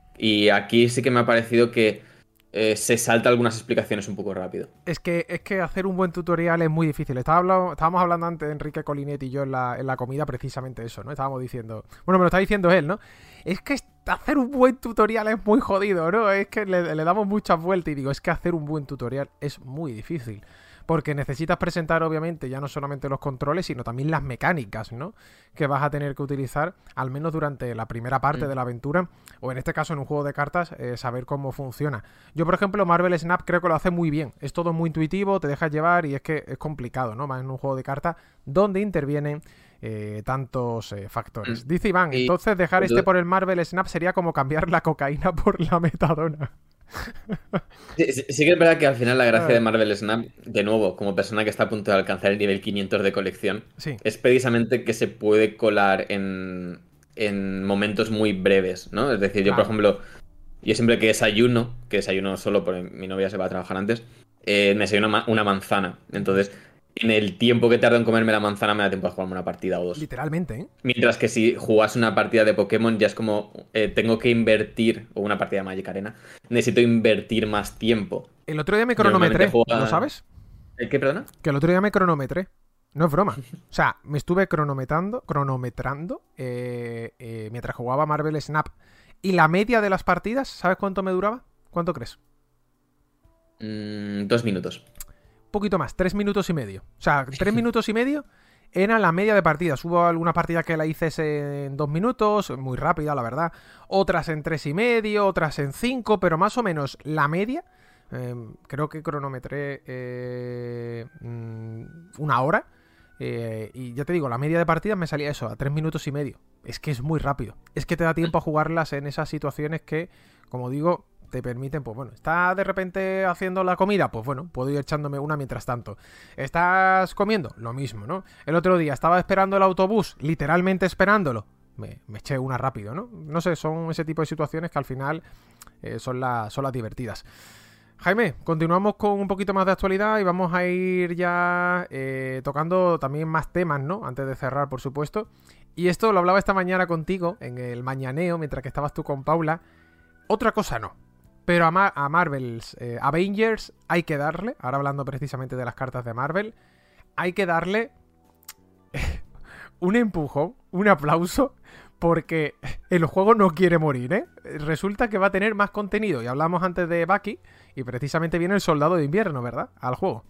[SPEAKER 3] Y aquí sí que me ha parecido que eh, se salta algunas explicaciones un poco rápido.
[SPEAKER 2] Es que, es que hacer un buen tutorial es muy difícil. Estaba hablando, estábamos hablando antes, Enrique Colinetti y yo, en la, en la comida, precisamente eso, ¿no? Estábamos diciendo... Bueno, me lo está diciendo él, ¿no? Es que hacer un buen tutorial es muy jodido, ¿no? Es que le, le damos muchas vueltas y digo, es que hacer un buen tutorial es muy difícil. Porque necesitas presentar, obviamente, ya no solamente los controles, sino también las mecánicas, ¿no? Que vas a tener que utilizar, al menos durante la primera parte mm. de la aventura, o en este caso en un juego de cartas, eh, saber cómo funciona. Yo, por ejemplo, Marvel Snap creo que lo hace muy bien. Es todo muy intuitivo, te dejas llevar y es que es complicado, ¿no? Más en un juego de cartas donde intervienen eh, tantos eh, factores. Mm. Dice Iván, y... entonces dejar este por el Marvel Snap sería como cambiar la cocaína por la metadona.
[SPEAKER 3] Sí, sí, sí que es verdad que al final la gracia de Marvel Snap, de nuevo, como persona que está a punto de alcanzar el nivel quinientos de colección,
[SPEAKER 2] sí. es
[SPEAKER 3] precisamente que se puede colar en, en momentos muy breves, ¿no? Es decir, yo, claro. por ejemplo, yo siempre que desayuno, que desayuno solo porque mi novia se va a trabajar antes, eh, me desayuno una, una manzana. Entonces, en el tiempo que tardo en comerme la manzana me da tiempo a jugarme una partida o dos.
[SPEAKER 2] Literalmente, ¿eh?
[SPEAKER 3] Mientras que si jugas una partida de Pokémon ya es como eh, tengo que invertir, o una partida de Magic Arena, necesito invertir más tiempo.
[SPEAKER 2] El otro día me cronometré, juega... ¿lo sabes?
[SPEAKER 3] ¿El qué, perdona?
[SPEAKER 2] Que el otro día me cronometré. No es broma. O sea, me estuve cronometrando, cronometrando eh, eh, mientras jugaba Marvel Snap ¿Y la media de las partidas? ¿Sabes cuánto me duraba? ¿Cuánto crees?
[SPEAKER 3] Mm, dos minutos.
[SPEAKER 2] Un poquito más, tres minutos y medio. O sea, tres minutos y medio era la media de partidas. Hubo alguna partida que la hice en dos minutos, muy rápida, la verdad. Otras en tres y medio, otras en cinco, pero más o menos la media. Eh, creo que cronometré eh, una hora. Eh, y ya te digo, la media de partidas me salía eso, a tres minutos y medio. Es que es muy rápido. Es que te da tiempo a jugarlas en esas situaciones que, como digo, te permiten, pues bueno, ¿estás de repente haciendo la comida? Pues bueno, puedo ir echándome una mientras tanto. ¿Estás comiendo? Lo mismo, ¿no? El otro día estaba esperando el autobús, literalmente esperándolo. Me, me eché una rápido, ¿no? No sé, son ese tipo de situaciones que al final eh, son, la, son las divertidas. Jaime, continuamos con un poquito más de actualidad y vamos a ir ya eh, tocando también más temas, ¿no? Antes de cerrar, por supuesto. Y esto lo hablaba esta mañana contigo en el mañaneo, mientras que estabas tú con Paula. Otra cosa no. Pero a, Ma- a Marvel's eh, Avengers hay que darle, ahora hablando precisamente de las cartas de Marvel, hay que darle un empujón, un aplauso, porque el juego no quiere morir, ¿eh? Resulta que va a tener más contenido. Y hablamos antes de Bucky, y precisamente viene el Soldado de Invierno, ¿verdad? Al juego.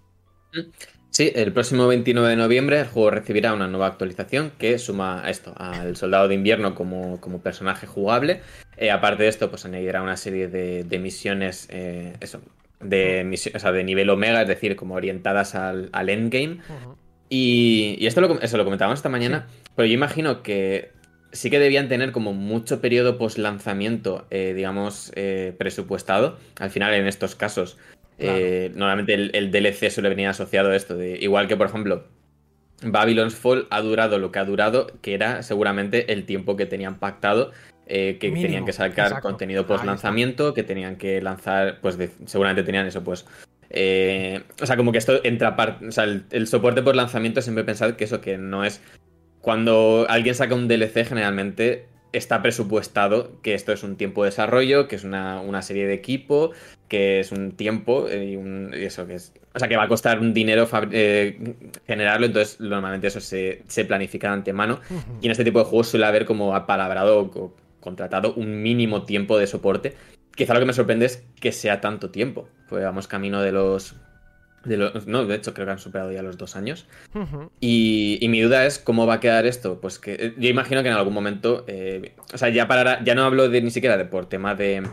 [SPEAKER 3] Sí, el próximo veintinueve de noviembre el juego recibirá una nueva actualización que suma a esto, al Soldado de Invierno como, como personaje jugable. Eh, aparte de esto, pues añadirá una serie de, de misiones, eh, eso, de, misi- o sea, de nivel Omega, es decir, como orientadas al, al endgame.
[SPEAKER 2] Uh-huh.
[SPEAKER 3] Y, y esto lo, eso lo comentábamos esta mañana, sí. Pero yo imagino que sí que debían tener como mucho periodo post-lanzamiento, eh, digamos, eh, presupuestado. Al final, en estos casos, claro. eh, normalmente el, el D L C suele venir asociado a esto. De, igual que, por ejemplo, Babylon's Fall ha durado lo que ha durado, que era seguramente el tiempo que tenían pactado, eh, que Mínimo. tenían que sacar Exacto. contenido post-lanzamiento, que tenían que lanzar, pues de, seguramente tenían eso, pues... Eh, o sea, como que esto entra... Par- o sea, el, el soporte post-lanzamiento siempre he pensado que eso que no es... Cuando alguien saca un D L C, generalmente está presupuestado que esto es un tiempo de desarrollo, que es una, una serie de equipo, que es un tiempo y, un, y eso que es... O sea, que va a costar un dinero eh, generarlo, entonces normalmente eso se, se planifica de antemano. Uh-huh. Y en este tipo de juegos suele haber como apalabrado o contratado un mínimo tiempo de soporte. Quizá lo que me sorprende es que sea tanto tiempo. Pues vamos camino de los... De los, no, de hecho creo que han superado ya los dos años. Uh-huh. y, y mi duda es cómo va a quedar esto. Pues que yo imagino que en algún momento, eh, o sea, ya parará, ya no hablo de ni siquiera de por tema de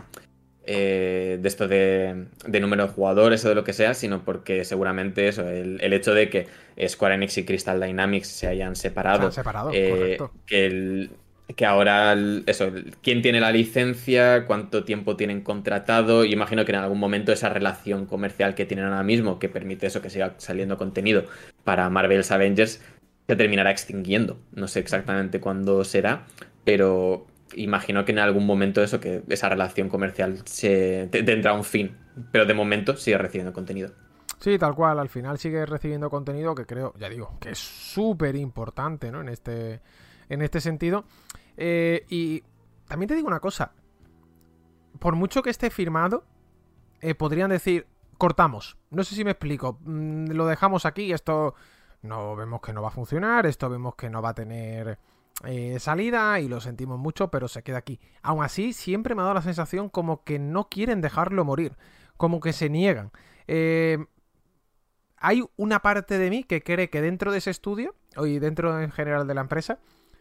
[SPEAKER 3] eh, de esto de, de número de jugadores o de lo que sea, sino porque seguramente eso, el, el hecho de que Square Enix y Crystal Dynamics se hayan separado,
[SPEAKER 2] se han separado,
[SPEAKER 3] eh,
[SPEAKER 2] correcto.
[SPEAKER 3] que el que ahora, eso, quién tiene la licencia, cuánto tiempo tienen contratado. Y imagino que en algún momento esa relación comercial que tienen ahora mismo, que permite eso, que siga saliendo contenido para Marvel's Avengers, se terminará extinguiendo. No sé exactamente cuándo será, pero imagino que en algún momento eso, que esa relación comercial se tendrá un fin. Pero de momento sigue recibiendo contenido.
[SPEAKER 2] Sí, tal cual, al final sigue recibiendo contenido que creo, ya digo, que es súper importante, ¿no? En este, en este sentido. Eh, y también te digo una cosa, por mucho que esté firmado, eh, podrían decir, cortamos, no sé si me explico, mm, lo dejamos aquí, esto no vemos que no va a funcionar, esto vemos que no va a tener eh, salida y lo sentimos mucho, pero se queda aquí. Aún así, siempre me ha dado la sensación como que no quieren dejarlo morir, como que se niegan. Eh, hay una parte de mí que cree que dentro de ese estudio, y dentro en general de la empresa,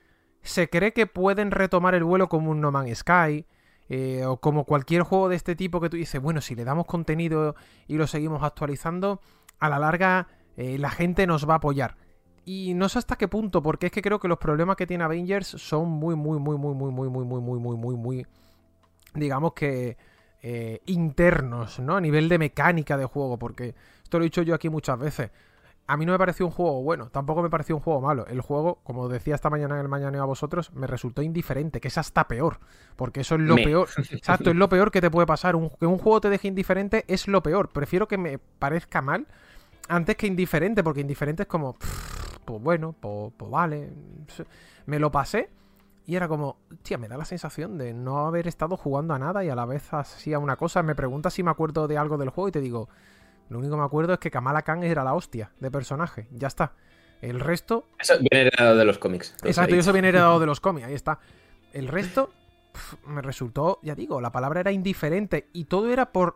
[SPEAKER 2] se cree que pueden retomar el vuelo como un No Man's Sky, eh, o como cualquier juego de este tipo que tú dices, bueno, si le damos contenido y lo seguimos actualizando, a la larga eh, la gente nos va a apoyar. Y no sé hasta qué punto, porque es que creo que los problemas que tiene Avengers son muy, muy, muy, muy, muy, muy, muy, muy, muy, muy, muy, muy, digamos que eh, internos, ¿no? A nivel de mecánica de juego, porque esto lo he dicho yo aquí muchas veces. A mí no me pareció un juego bueno, tampoco me pareció un juego malo. El juego, como decía esta mañana en el mañaneo a vosotros, me resultó indiferente, que es hasta peor. Porque eso es lo me. peor. Exacto, es lo peor que te puede pasar. Un, que un juego te deje indiferente es lo peor. Prefiero que me parezca mal antes que indiferente, porque indiferente es como, pff, pues bueno, pues, pues vale. Me lo pasé y era como, tía, me da la sensación de no haber estado jugando a nada y a la vez hacía una cosa. Me preguntas si me acuerdo de algo del juego y te digo... Lo único que me acuerdo es que Kamala Khan era la hostia de personaje. Ya está. El resto...
[SPEAKER 3] Eso viene heredado de los cómics.
[SPEAKER 2] Exacto, y eso viene heredado de los cómics. Ahí está. El resto pf, me resultó, ya digo, la palabra era indiferente y todo era por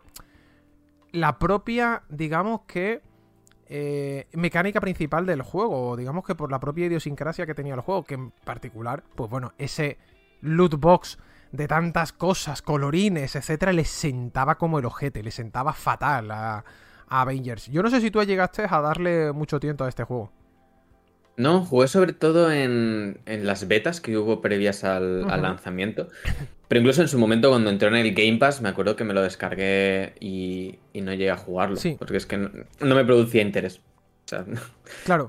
[SPEAKER 2] la propia, digamos que, eh, mecánica principal del juego, o digamos que por la propia idiosincrasia que tenía el juego, que en particular, pues bueno, ese loot box de tantas cosas, colorines, etcétera, le sentaba como el ojete, le sentaba fatal a, a Avengers. Yo no sé si tú llegaste a darle mucho tiempo a este juego.
[SPEAKER 3] No, jugué sobre todo en, en las betas que hubo previas al,
[SPEAKER 2] Uh-huh.
[SPEAKER 3] al lanzamiento. Pero incluso en su momento, cuando entró en el Game Pass, me acuerdo que me lo descargué y, y no llegué a jugarlo.
[SPEAKER 2] Sí.
[SPEAKER 3] Porque es que no, no me producía interés. O sea,
[SPEAKER 2] Claro.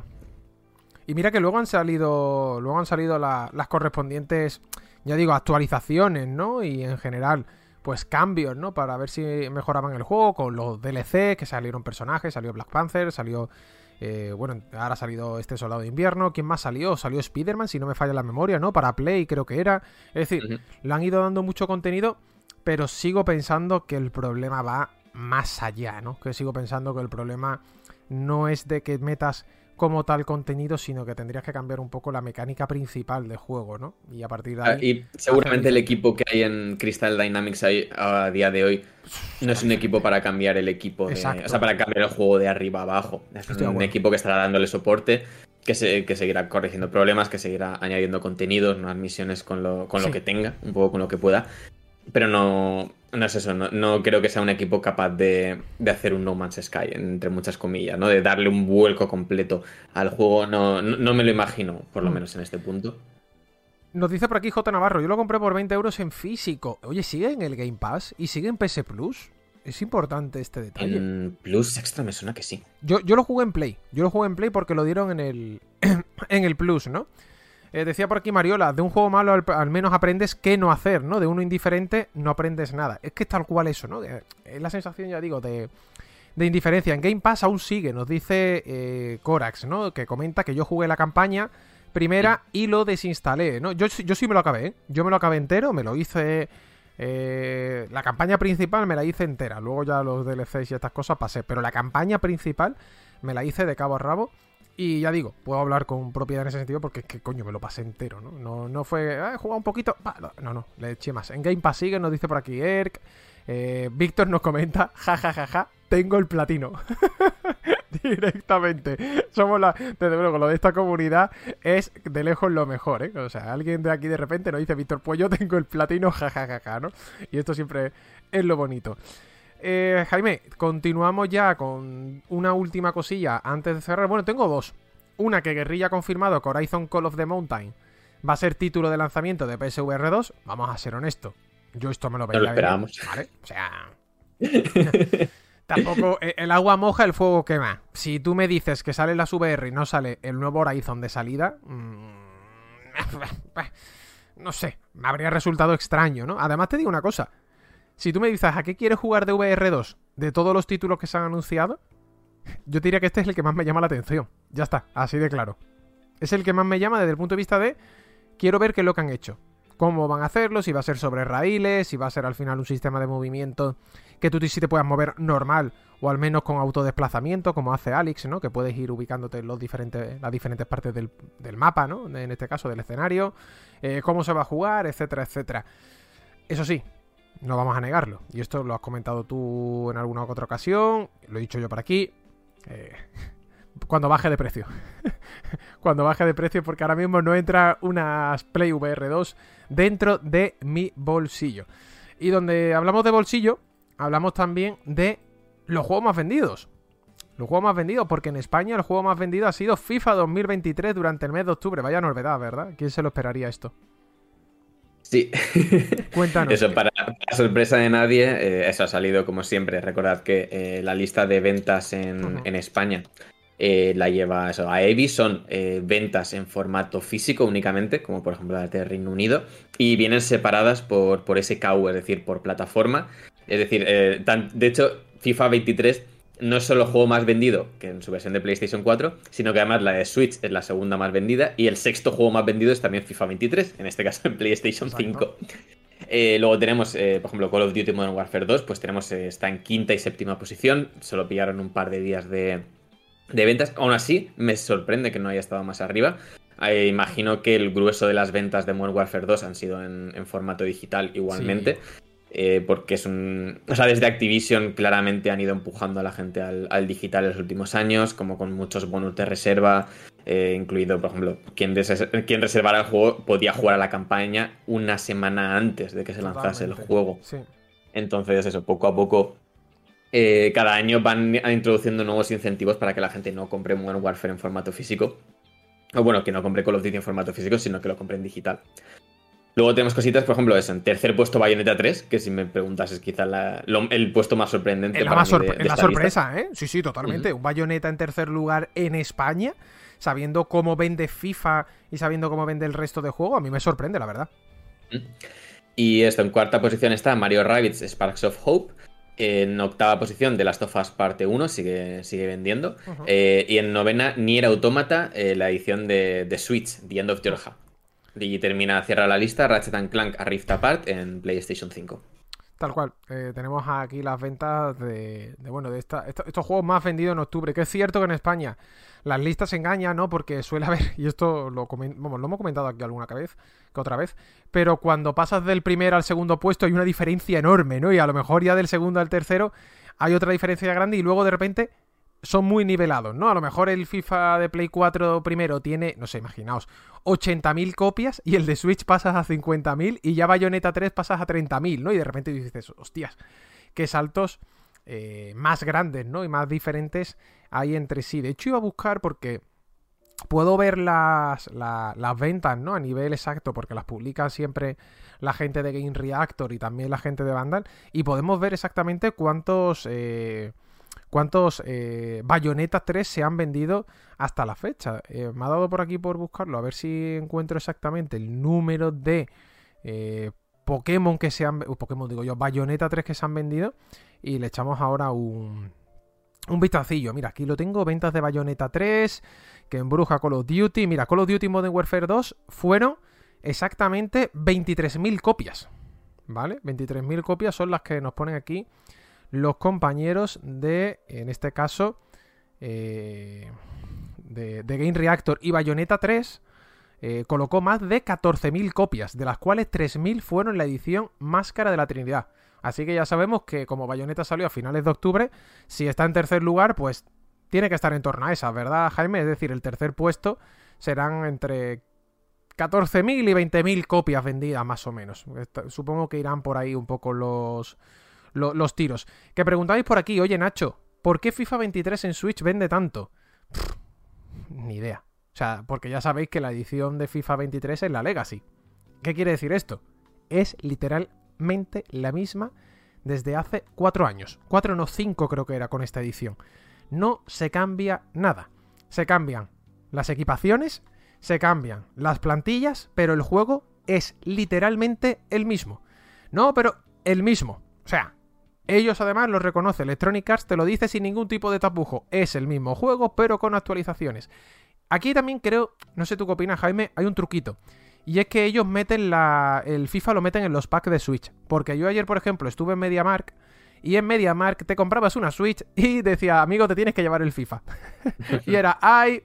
[SPEAKER 2] Y mira que luego han salido. Luego han salido la- las correspondientes, ya digo, actualizaciones, ¿no? Y en general, pues cambios, ¿no? Para ver si mejoraban el juego con los D L C, que salieron personajes, salió Black Panther, salió. Eh, bueno, ahora ha salido este Soldado de Invierno. ¿Quién más salió? Salió Spider-Man, si no me falla la memoria, ¿no? Para Play, creo que era. Es decir,
[SPEAKER 3] Ujú.
[SPEAKER 2] le han ido dando mucho contenido, pero sigo pensando que el problema va más allá, ¿no? Que sigo pensando que el problema no es de que metas como tal contenido, sino que tendrías que cambiar un poco la mecánica principal del juego, ¿no? Y a partir de
[SPEAKER 3] Ah,
[SPEAKER 2] ahí...
[SPEAKER 3] y seguramente el
[SPEAKER 2] hacer
[SPEAKER 3] equipo que hay en Crystal Dynamics ahí, a día de hoy no es un equipo para cambiar el equipo, de,
[SPEAKER 2] Exacto.
[SPEAKER 3] o sea, para cambiar el juego de arriba a abajo. Es
[SPEAKER 2] Estoy de
[SPEAKER 3] un
[SPEAKER 2] acuerdo.
[SPEAKER 3] equipo que estará dándole soporte, que, se, que seguirá corrigiendo problemas, que seguirá añadiendo contenidos, nuevas misiones con lo, con
[SPEAKER 2] Sí.
[SPEAKER 3] lo que tenga, un poco con lo que pueda. Pero no, no es eso, no, no creo que sea un equipo capaz de, de hacer un No Man's Sky, entre muchas comillas, ¿no? De darle un vuelco completo al juego. No, no, no me lo imagino, por lo
[SPEAKER 2] Mm.
[SPEAKER 3] menos en este punto.
[SPEAKER 2] Nos dice por aquí J. Navarro, yo lo compré por veinte euros en físico. Oye, ¿sigue en el Game Pass? ¿Y sigue en P S Plus? Es importante este detalle.
[SPEAKER 3] En Plus Extra me suena que sí.
[SPEAKER 2] Yo, yo lo jugué en Play. Yo lo jugué en Play porque lo dieron en el, en el Plus, ¿no? Eh, decía por aquí Mariola, de un juego malo al, al menos aprendes qué no hacer, ¿no? De uno indiferente no aprendes nada. Es que es tal cual eso, ¿no? Eh, Es la sensación, ya digo, de, de indiferencia. En Game Pass aún sigue, nos dice eh, Corax, ¿no? Que comenta que yo jugué la campaña primera y lo desinstalé, ¿no? Yo, yo sí me lo acabé, ¿eh? Yo me lo acabé entero, me lo hice... Eh, la campaña principal me la hice entera. Luego ya los D L Cs y estas cosas pasé. Pero la campaña principal me la hice de cabo a rabo. Y ya digo, puedo hablar con propiedad en ese sentido porque es que, coño, me lo pasé entero, ¿no? No, no fue, ah, he jugado un poquito, pa, no, no, le eché más. En Game Pass sigue, nos dice por aquí Erk. Eh, Víctor nos comenta, ja, ja, ja, ja, tengo el platino. Directamente. Somos la, desde luego, lo de esta comunidad es de lejos lo mejor, ¿eh? O sea, alguien de aquí de repente nos dice, Víctor, pues yo tengo el platino, ja, ja, ja, ja, ¿no? Y esto siempre es lo bonito. Eh, Jaime, continuamos ya con una última cosilla antes de cerrar. Bueno, tengo dos. Una que Guerrilla ha confirmado que Horizon Call of the Mountain va a ser título de lanzamiento de P S V R dos. Vamos a ser honestos. Yo esto me lo veía
[SPEAKER 3] No lo esperábamos.
[SPEAKER 2] venir, ¿vale? O sea... Tampoco... El agua moja, el fuego quema. Si tú me dices que sale las V R y no sale el nuevo Horizon de salida... Mmm, no sé. Me habría resultado extraño, ¿no? Además te digo una cosa. Si tú me dices, ¿a qué quieres jugar de V R dos? De todos los títulos que se han anunciado, yo te diría que este es el que más me llama la atención. Ya está, así de claro. Es el que más me llama desde el punto de vista de... Quiero ver qué es lo que han hecho. Cómo van a hacerlo, si va a ser sobre raíles, si va a ser al final un sistema de movimiento que tú sí te puedas mover normal o al menos con autodesplazamiento, como hace Alex, ¿no? Que puedes ir ubicándote en los diferentes, las diferentes partes del, del mapa, ¿no? En este caso del escenario. Eh, cómo se va a jugar, etcétera, etcétera. Eso sí, no vamos a negarlo. Y esto lo has comentado tú en alguna otra ocasión. Lo he dicho yo por aquí. Eh, cuando baje de precio. Cuando baje de precio, porque ahora mismo no entra unas Play V R dos dentro de mi bolsillo. Y donde hablamos de bolsillo, hablamos también de los juegos más vendidos. Los juegos más vendidos, porque en España el juego más vendido ha sido FIFA dos mil veintitrés durante el mes de octubre. Vaya novedad, ¿verdad? ¿Quién se lo esperaría esto?
[SPEAKER 3] Sí.
[SPEAKER 2] Cuéntanos.
[SPEAKER 3] Eso, para, para sorpresa de nadie, eh, eso ha salido como siempre. Recordad que eh, la lista de ventas en,
[SPEAKER 2] Uh-huh.
[SPEAKER 3] en España eh, la lleva eso, a Evi. Son eh, ventas en formato físico únicamente, como por ejemplo las de Reino Unido, y vienen separadas por, por S K U, es decir, por plataforma. Es decir, eh, tan, de hecho, FIFA veintitrés no es solo el juego más vendido, que en su versión de PlayStation cuatro, sino que además la de Switch es la segunda más vendida y el sexto juego más vendido es también FIFA veintitrés, en este caso en PlayStation cinco. Eh, luego tenemos, eh, por ejemplo, Call of Duty Modern Warfare dos, pues tenemos, eh, está en quinta y séptima posición, solo pillaron un par de días de, de ventas. Aún así, me sorprende que no haya estado más arriba. Eh, imagino que el grueso de las ventas de Modern Warfare dos han sido en, en formato digital igualmente. Sí. Eh, porque es un... O sea, desde Activision claramente han ido empujando a la gente al, al digital en los últimos años, como con muchos bonus de reserva, eh, incluido, por ejemplo, quien, des- quien reservara el juego podía jugar a la campaña una semana antes de que se lanzase Totalmente. el juego.
[SPEAKER 2] Sí.
[SPEAKER 3] Entonces, eso, poco a poco, eh, cada año van introduciendo nuevos incentivos para que la gente no compre Modern Warfare en formato físico. O bueno, que no compre Call of Duty en formato físico, sino que lo compre en digital. Luego tenemos cositas, por ejemplo, eso, en tercer puesto Bayonetta tres, que si me preguntas es quizá la, lo, el puesto más sorprendente.
[SPEAKER 2] Es la,
[SPEAKER 3] para
[SPEAKER 2] más
[SPEAKER 3] mí
[SPEAKER 2] sorpre-
[SPEAKER 3] de, de
[SPEAKER 2] la
[SPEAKER 3] esta
[SPEAKER 2] sorpresa,
[SPEAKER 3] lista.
[SPEAKER 2] ¿eh? Sí, sí, totalmente.
[SPEAKER 3] Uh-huh.
[SPEAKER 2] Un Bayonetta en tercer lugar en España, sabiendo cómo vende FIFA y sabiendo cómo vende el resto de juego, a mí me sorprende, la verdad.
[SPEAKER 3] Uh-huh. Y esto, en cuarta posición está Mario Rabbids Sparks of Hope. En octava posición, The Last of Us Parte uno, sigue, sigue vendiendo. Uh-huh. Eh, y en novena, Nier Automata, eh, la edición de, de Switch, The End of Georgia. Y termina, cierra la lista, Ratchet and Clank A Rift Apart en PlayStation cinco.
[SPEAKER 2] Tal cual. Eh, tenemos aquí las ventas de, de bueno, de esta, esta, estos juegos más vendidos en octubre. Que es cierto que en España las listas engañan, ¿no? Porque suele haber, y esto lo, coment, vamos, lo hemos comentado aquí alguna vez, que otra vez, pero cuando pasas del primer al segundo puesto hay una diferencia enorme, ¿no? Y a lo mejor ya del segundo al tercero hay otra diferencia grande y luego de repente son muy nivelados, ¿no? A lo mejor el FIFA de Play cuatro primero tiene, no sé, imaginaos, ochenta mil copias y el de Switch pasas a cincuenta mil y ya Bayonetta tres pasas a treinta mil, ¿no? Y de repente dices, hostias, qué saltos eh, más grandes, ¿no? Y más diferentes hay entre sí. De hecho iba a buscar porque puedo ver las, la, las ventas, ¿no? A nivel exacto, porque las publica siempre la gente de Game Reactor y también la gente de Vandal, y podemos ver exactamente cuántos... Eh, ¿Cuántos eh, Bayonetta tres se han vendido hasta la fecha? Eh, me ha dado por aquí por buscarlo, a ver si encuentro exactamente el número de eh, Pokémon que se han... Uh, Pokémon digo yo, Bayonetta tres que se han vendido. Y le echamos ahora un, un vistacillo. Mira, aquí lo tengo, ventas de Bayonetta tres, que embruja Call of Duty. Mira, Call of Duty Modern Warfare dos fueron exactamente veintitrés mil copias. ¿Vale? veintitrés mil copias son las que nos ponen aquí los compañeros de, en este caso, eh, de, de Game Reactor. Y Bayonetta tres eh, colocó más de catorce mil copias, de las cuales tres mil fueron la edición Máscara de la Trinidad. Así que ya sabemos que como Bayonetta salió a finales de octubre, si está en tercer lugar, pues tiene que estar en torno a esa, ¿verdad, Jaime? Es decir, el tercer puesto serán entre catorce mil y veinte mil copias vendidas, más o menos. Supongo que irán por ahí un poco los... los tiros. Que preguntáis por aquí, oye Nacho, ¿por qué FIFA veintitrés en Switch vende tanto? Pff, ni idea. O sea, porque ya sabéis que la edición de FIFA veintitrés es la Legacy. ¿Qué quiere decir esto? Es literalmente la misma desde hace cuatro años. Cuatro, no cinco creo que era con esta edición. No se cambia nada. Se cambian las equipaciones, se cambian las plantillas, pero el juego es literalmente el mismo. No, pero el mismo. O sea, ellos además lo reconoce. Electronic Arts te lo dice sin ningún tipo de tapujo. Es el mismo juego, pero con actualizaciones. Aquí también creo, no sé tú qué opinas, Jaime, hay un truquito. Y es que ellos meten la... el FIFA lo meten en los packs de Switch. Porque yo ayer, por ejemplo, estuve en MediaMarkt y en MediaMarkt te comprabas una Switch y decía, amigo, te tienes que llevar el FIFA. Y era, ay,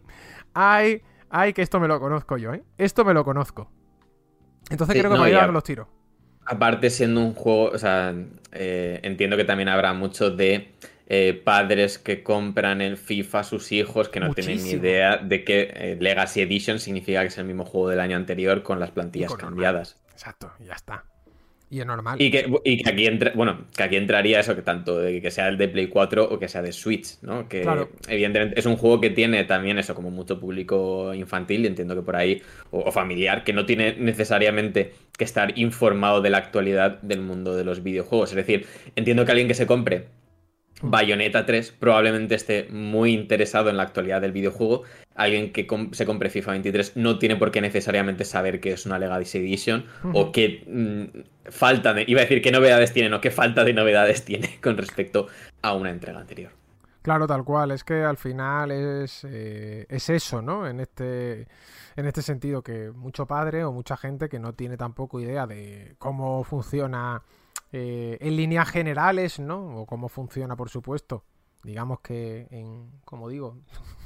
[SPEAKER 2] ay, ay, que esto me lo conozco yo, ¿eh? Esto me lo conozco. Entonces sí, creo que no, me voy a dar los tiros.
[SPEAKER 3] Aparte, siendo un juego, o sea, eh, entiendo que también habrá mucho de eh, padres que compran el FIFA a sus hijos que no Muchísimo. tienen ni idea de que eh, Legacy Edition significa que es el mismo juego del año anterior con las plantillas cambiadas.
[SPEAKER 2] Normal. Exacto, ya está. Y es normal.
[SPEAKER 3] Y que, y que aquí entra, bueno, que aquí entraría eso, que tanto de que sea el de Play cuatro o que sea de Switch, ¿no? Que claro. Evidentemente es un juego que tiene también eso, como mucho público infantil, y entiendo que por ahí, o, o familiar, que no tiene necesariamente que estar informado de la actualidad del mundo de los videojuegos. Es decir, entiendo que alguien que se compre Bayonetta tres probablemente esté muy interesado en la actualidad del videojuego. Alguien que com- se compre FIFA veintitrés no tiene por qué necesariamente saber que es una Legacy Edition uh-huh. o qué mmm, falta de... Iba a decir qué novedades tiene, no qué falta de novedades tiene con respecto a una entrega anterior.
[SPEAKER 2] Claro, tal cual. Es que al final es, eh, es eso, ¿no? En este, en este sentido, que mucho padre o mucha gente que no tiene tampoco idea de cómo funciona... Eh, en líneas generales, ¿no? O cómo funciona, por supuesto. Digamos que, en, como digo,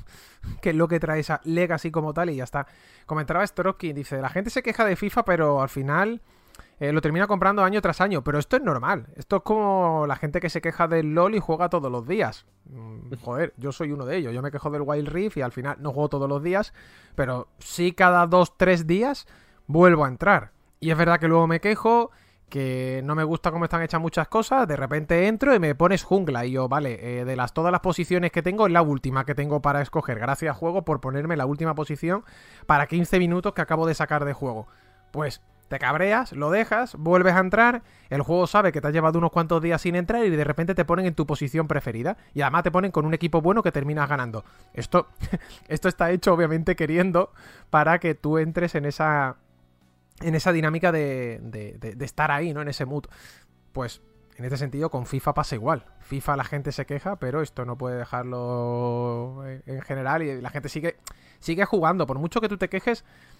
[SPEAKER 2] qué es lo que trae esa Legacy como tal y ya está. Comentaba Strokey, dice, la gente se queja de FIFA, pero al final eh, lo termina comprando año tras año. Pero esto es normal. Esto es como la gente que se queja del LoL y juega todos los días. Mm, joder, yo soy uno de ellos. Yo me quejo del Wild Rift y al final no juego todos los días, pero sí cada dos, tres días vuelvo a entrar. Y es verdad que luego me quejo, que no me gusta cómo están hechas muchas cosas, de repente entro y me pones jungla y yo, vale, eh, de las todas las posiciones que tengo, es la última que tengo para escoger. Gracias, juego, por ponerme la última posición para quince minutos que acabo de sacar de juego. Pues te cabreas, lo dejas, vuelves a entrar, el juego sabe que te has llevado unos cuantos días sin entrar y de repente te ponen en tu posición preferida y además te ponen con un equipo bueno que terminas ganando. Esto, esto está hecho obviamente queriendo para que tú entres en esa... en esa dinámica de, de, de, de estar ahí, ¿no? En ese mood. Pues, en este sentido, con FIFA pasa igual. FIFA la gente se queja, pero esto no puede dejarlo en general y la gente sigue, sigue jugando. Por mucho que tú te quejes,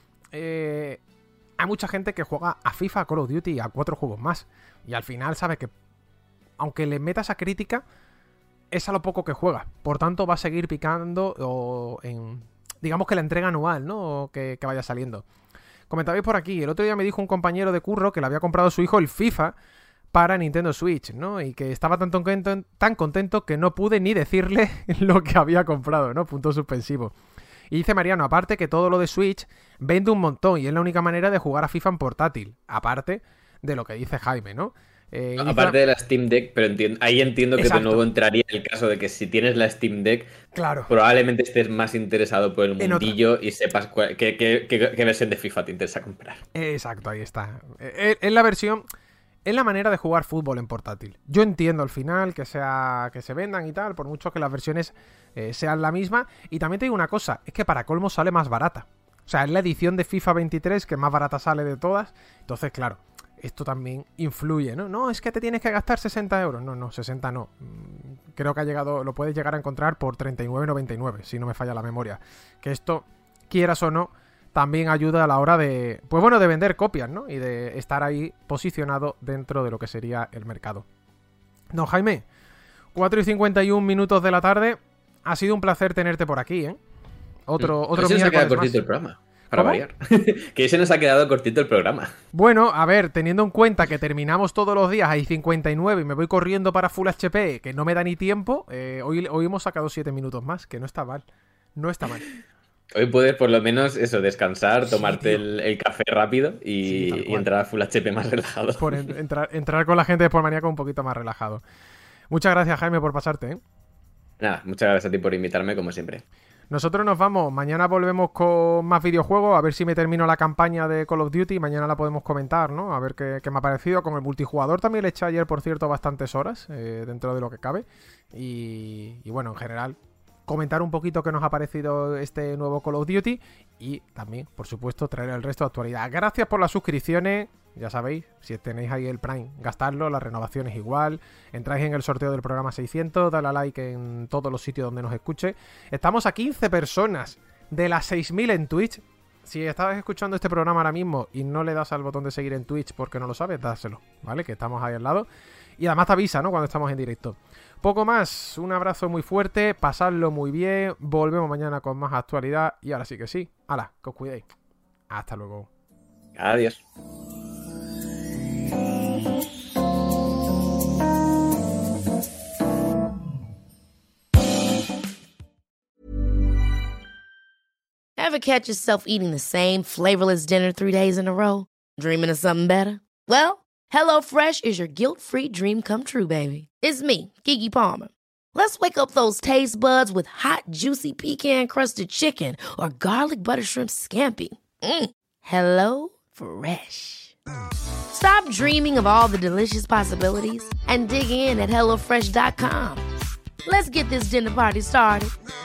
[SPEAKER 2] eh, hay mucha gente que juega a FIFA, a Call of Duty y a cuatro juegos más. Y al final sabe que, aunque le metas a crítica, es a lo poco que juega. Por tanto, va a seguir picando o en, digamos que la entrega anual, ¿no? Que, que vaya saliendo. Comentabais por aquí, el otro día me dijo un compañero de curro que le había comprado a su hijo el FIFA para Nintendo Switch, ¿no? Y que estaba tan contento, tan contento que no pude ni decirle lo que había comprado, ¿no? Punto suspensivo. Y dice Mariano, aparte que todo lo de Switch vende un montón y es la única manera de jugar a FIFA en portátil. Aparte de lo que dice Jaime, ¿no? Eh,
[SPEAKER 3] no, aparte de la Steam Deck, pero entiendo, ahí entiendo que
[SPEAKER 2] Exacto.
[SPEAKER 3] de nuevo entraría el caso de que si tienes la Steam Deck,
[SPEAKER 2] claro,
[SPEAKER 3] probablemente estés más interesado por el
[SPEAKER 2] En
[SPEAKER 3] mundillo
[SPEAKER 2] otra.
[SPEAKER 3] y sepas cuál, qué, qué, qué, qué versión de FIFA te interesa comprar.
[SPEAKER 2] Exacto, ahí está. Es, es la versión, es la manera de jugar fútbol en portátil. Yo entiendo al final que sea que se vendan y tal, por mucho que las versiones eh, sean la misma. Y también te digo una cosa, es que para colmo sale más barata. O sea, es la edición de FIFA veintitrés que más barata sale de todas. Entonces, claro, esto también influye, ¿no? No, es que te tienes que gastar sesenta euros. No, no, sesenta no. Creo que ha llegado, lo puedes llegar a encontrar por treinta y nueve noventa y nueve, si no me falla la memoria. Que esto, quieras o no, también ayuda a la hora de, pues bueno, de vender copias, ¿no? Y de estar ahí posicionado dentro de lo que sería el mercado. No, Jaime, cuatro y cincuenta y un minutos de la tarde. Ha sido un placer tenerte por aquí, ¿eh? Otro, otro
[SPEAKER 3] se nos ha quedado
[SPEAKER 2] miércoles
[SPEAKER 3] cortito
[SPEAKER 2] más.
[SPEAKER 3] el programa. Para
[SPEAKER 2] ¿Cómo?
[SPEAKER 3] variar. Que se nos ha quedado cortito el programa.
[SPEAKER 2] Bueno, a ver, teniendo en cuenta que terminamos todos los días a cincuenta y nueve y me voy corriendo para Full H P, que no me da ni tiempo, eh, hoy, hoy hemos sacado siete minutos más, que no está mal. No está mal.
[SPEAKER 3] Hoy puedes por lo menos eso, descansar, tomarte
[SPEAKER 2] Sí,
[SPEAKER 3] el, el café rápido y,
[SPEAKER 2] Sí, tal
[SPEAKER 3] y
[SPEAKER 2] cual.
[SPEAKER 3] entrar a Full H P más relajado.
[SPEAKER 2] Por en- entrar, entrar con la gente de Sportmaníaco un poquito más relajado. Muchas gracias, Jaime, por pasarte, ¿eh?
[SPEAKER 3] Nada, muchas gracias a ti por invitarme, como siempre.
[SPEAKER 2] Nosotros nos vamos, mañana volvemos con más videojuegos, a ver si me termino la campaña de Call of Duty, mañana la podemos comentar, ¿no? A ver qué, qué me ha parecido. Con el multijugador también le eché ayer, por cierto, bastantes horas, eh, dentro de lo que cabe. Y, y bueno, en general, comentar un poquito qué nos ha parecido este nuevo Call of Duty y también, por supuesto, traer el resto de actualidad. Gracias por las suscripciones. Ya sabéis, si tenéis ahí el Prime, gastadlo, la renovación es igual. Entráis en el sorteo del programa seiscientos, dale a like en todos los sitios donde nos escuche. Estamos a quince personas de las seis mil en Twitch. Si estabas escuchando este programa ahora mismo y no le das al botón de seguir en Twitch porque no lo sabes, dáselo, ¿vale? Que estamos ahí al lado. Y además te avisa, ¿no? Cuando estamos en directo. Poco más, un abrazo muy fuerte, pasadlo muy bien. Volvemos mañana con más actualidad. Y ahora sí que sí, hala, que os cuidéis. Hasta luego.
[SPEAKER 3] Adiós.
[SPEAKER 1] Ever catch yourself eating the same flavorless dinner three days in a row? Dreaming of something better? Well, HelloFresh is your guilt-free dream come true, baby. It's me, Keke Palmer. Let's wake up those taste buds with hot, juicy pecan-crusted chicken or garlic butter shrimp scampi. Mm. Hello Fresh. Stop dreaming of all the delicious possibilities and dig in at HelloFresh dot com. Let's get this dinner party started.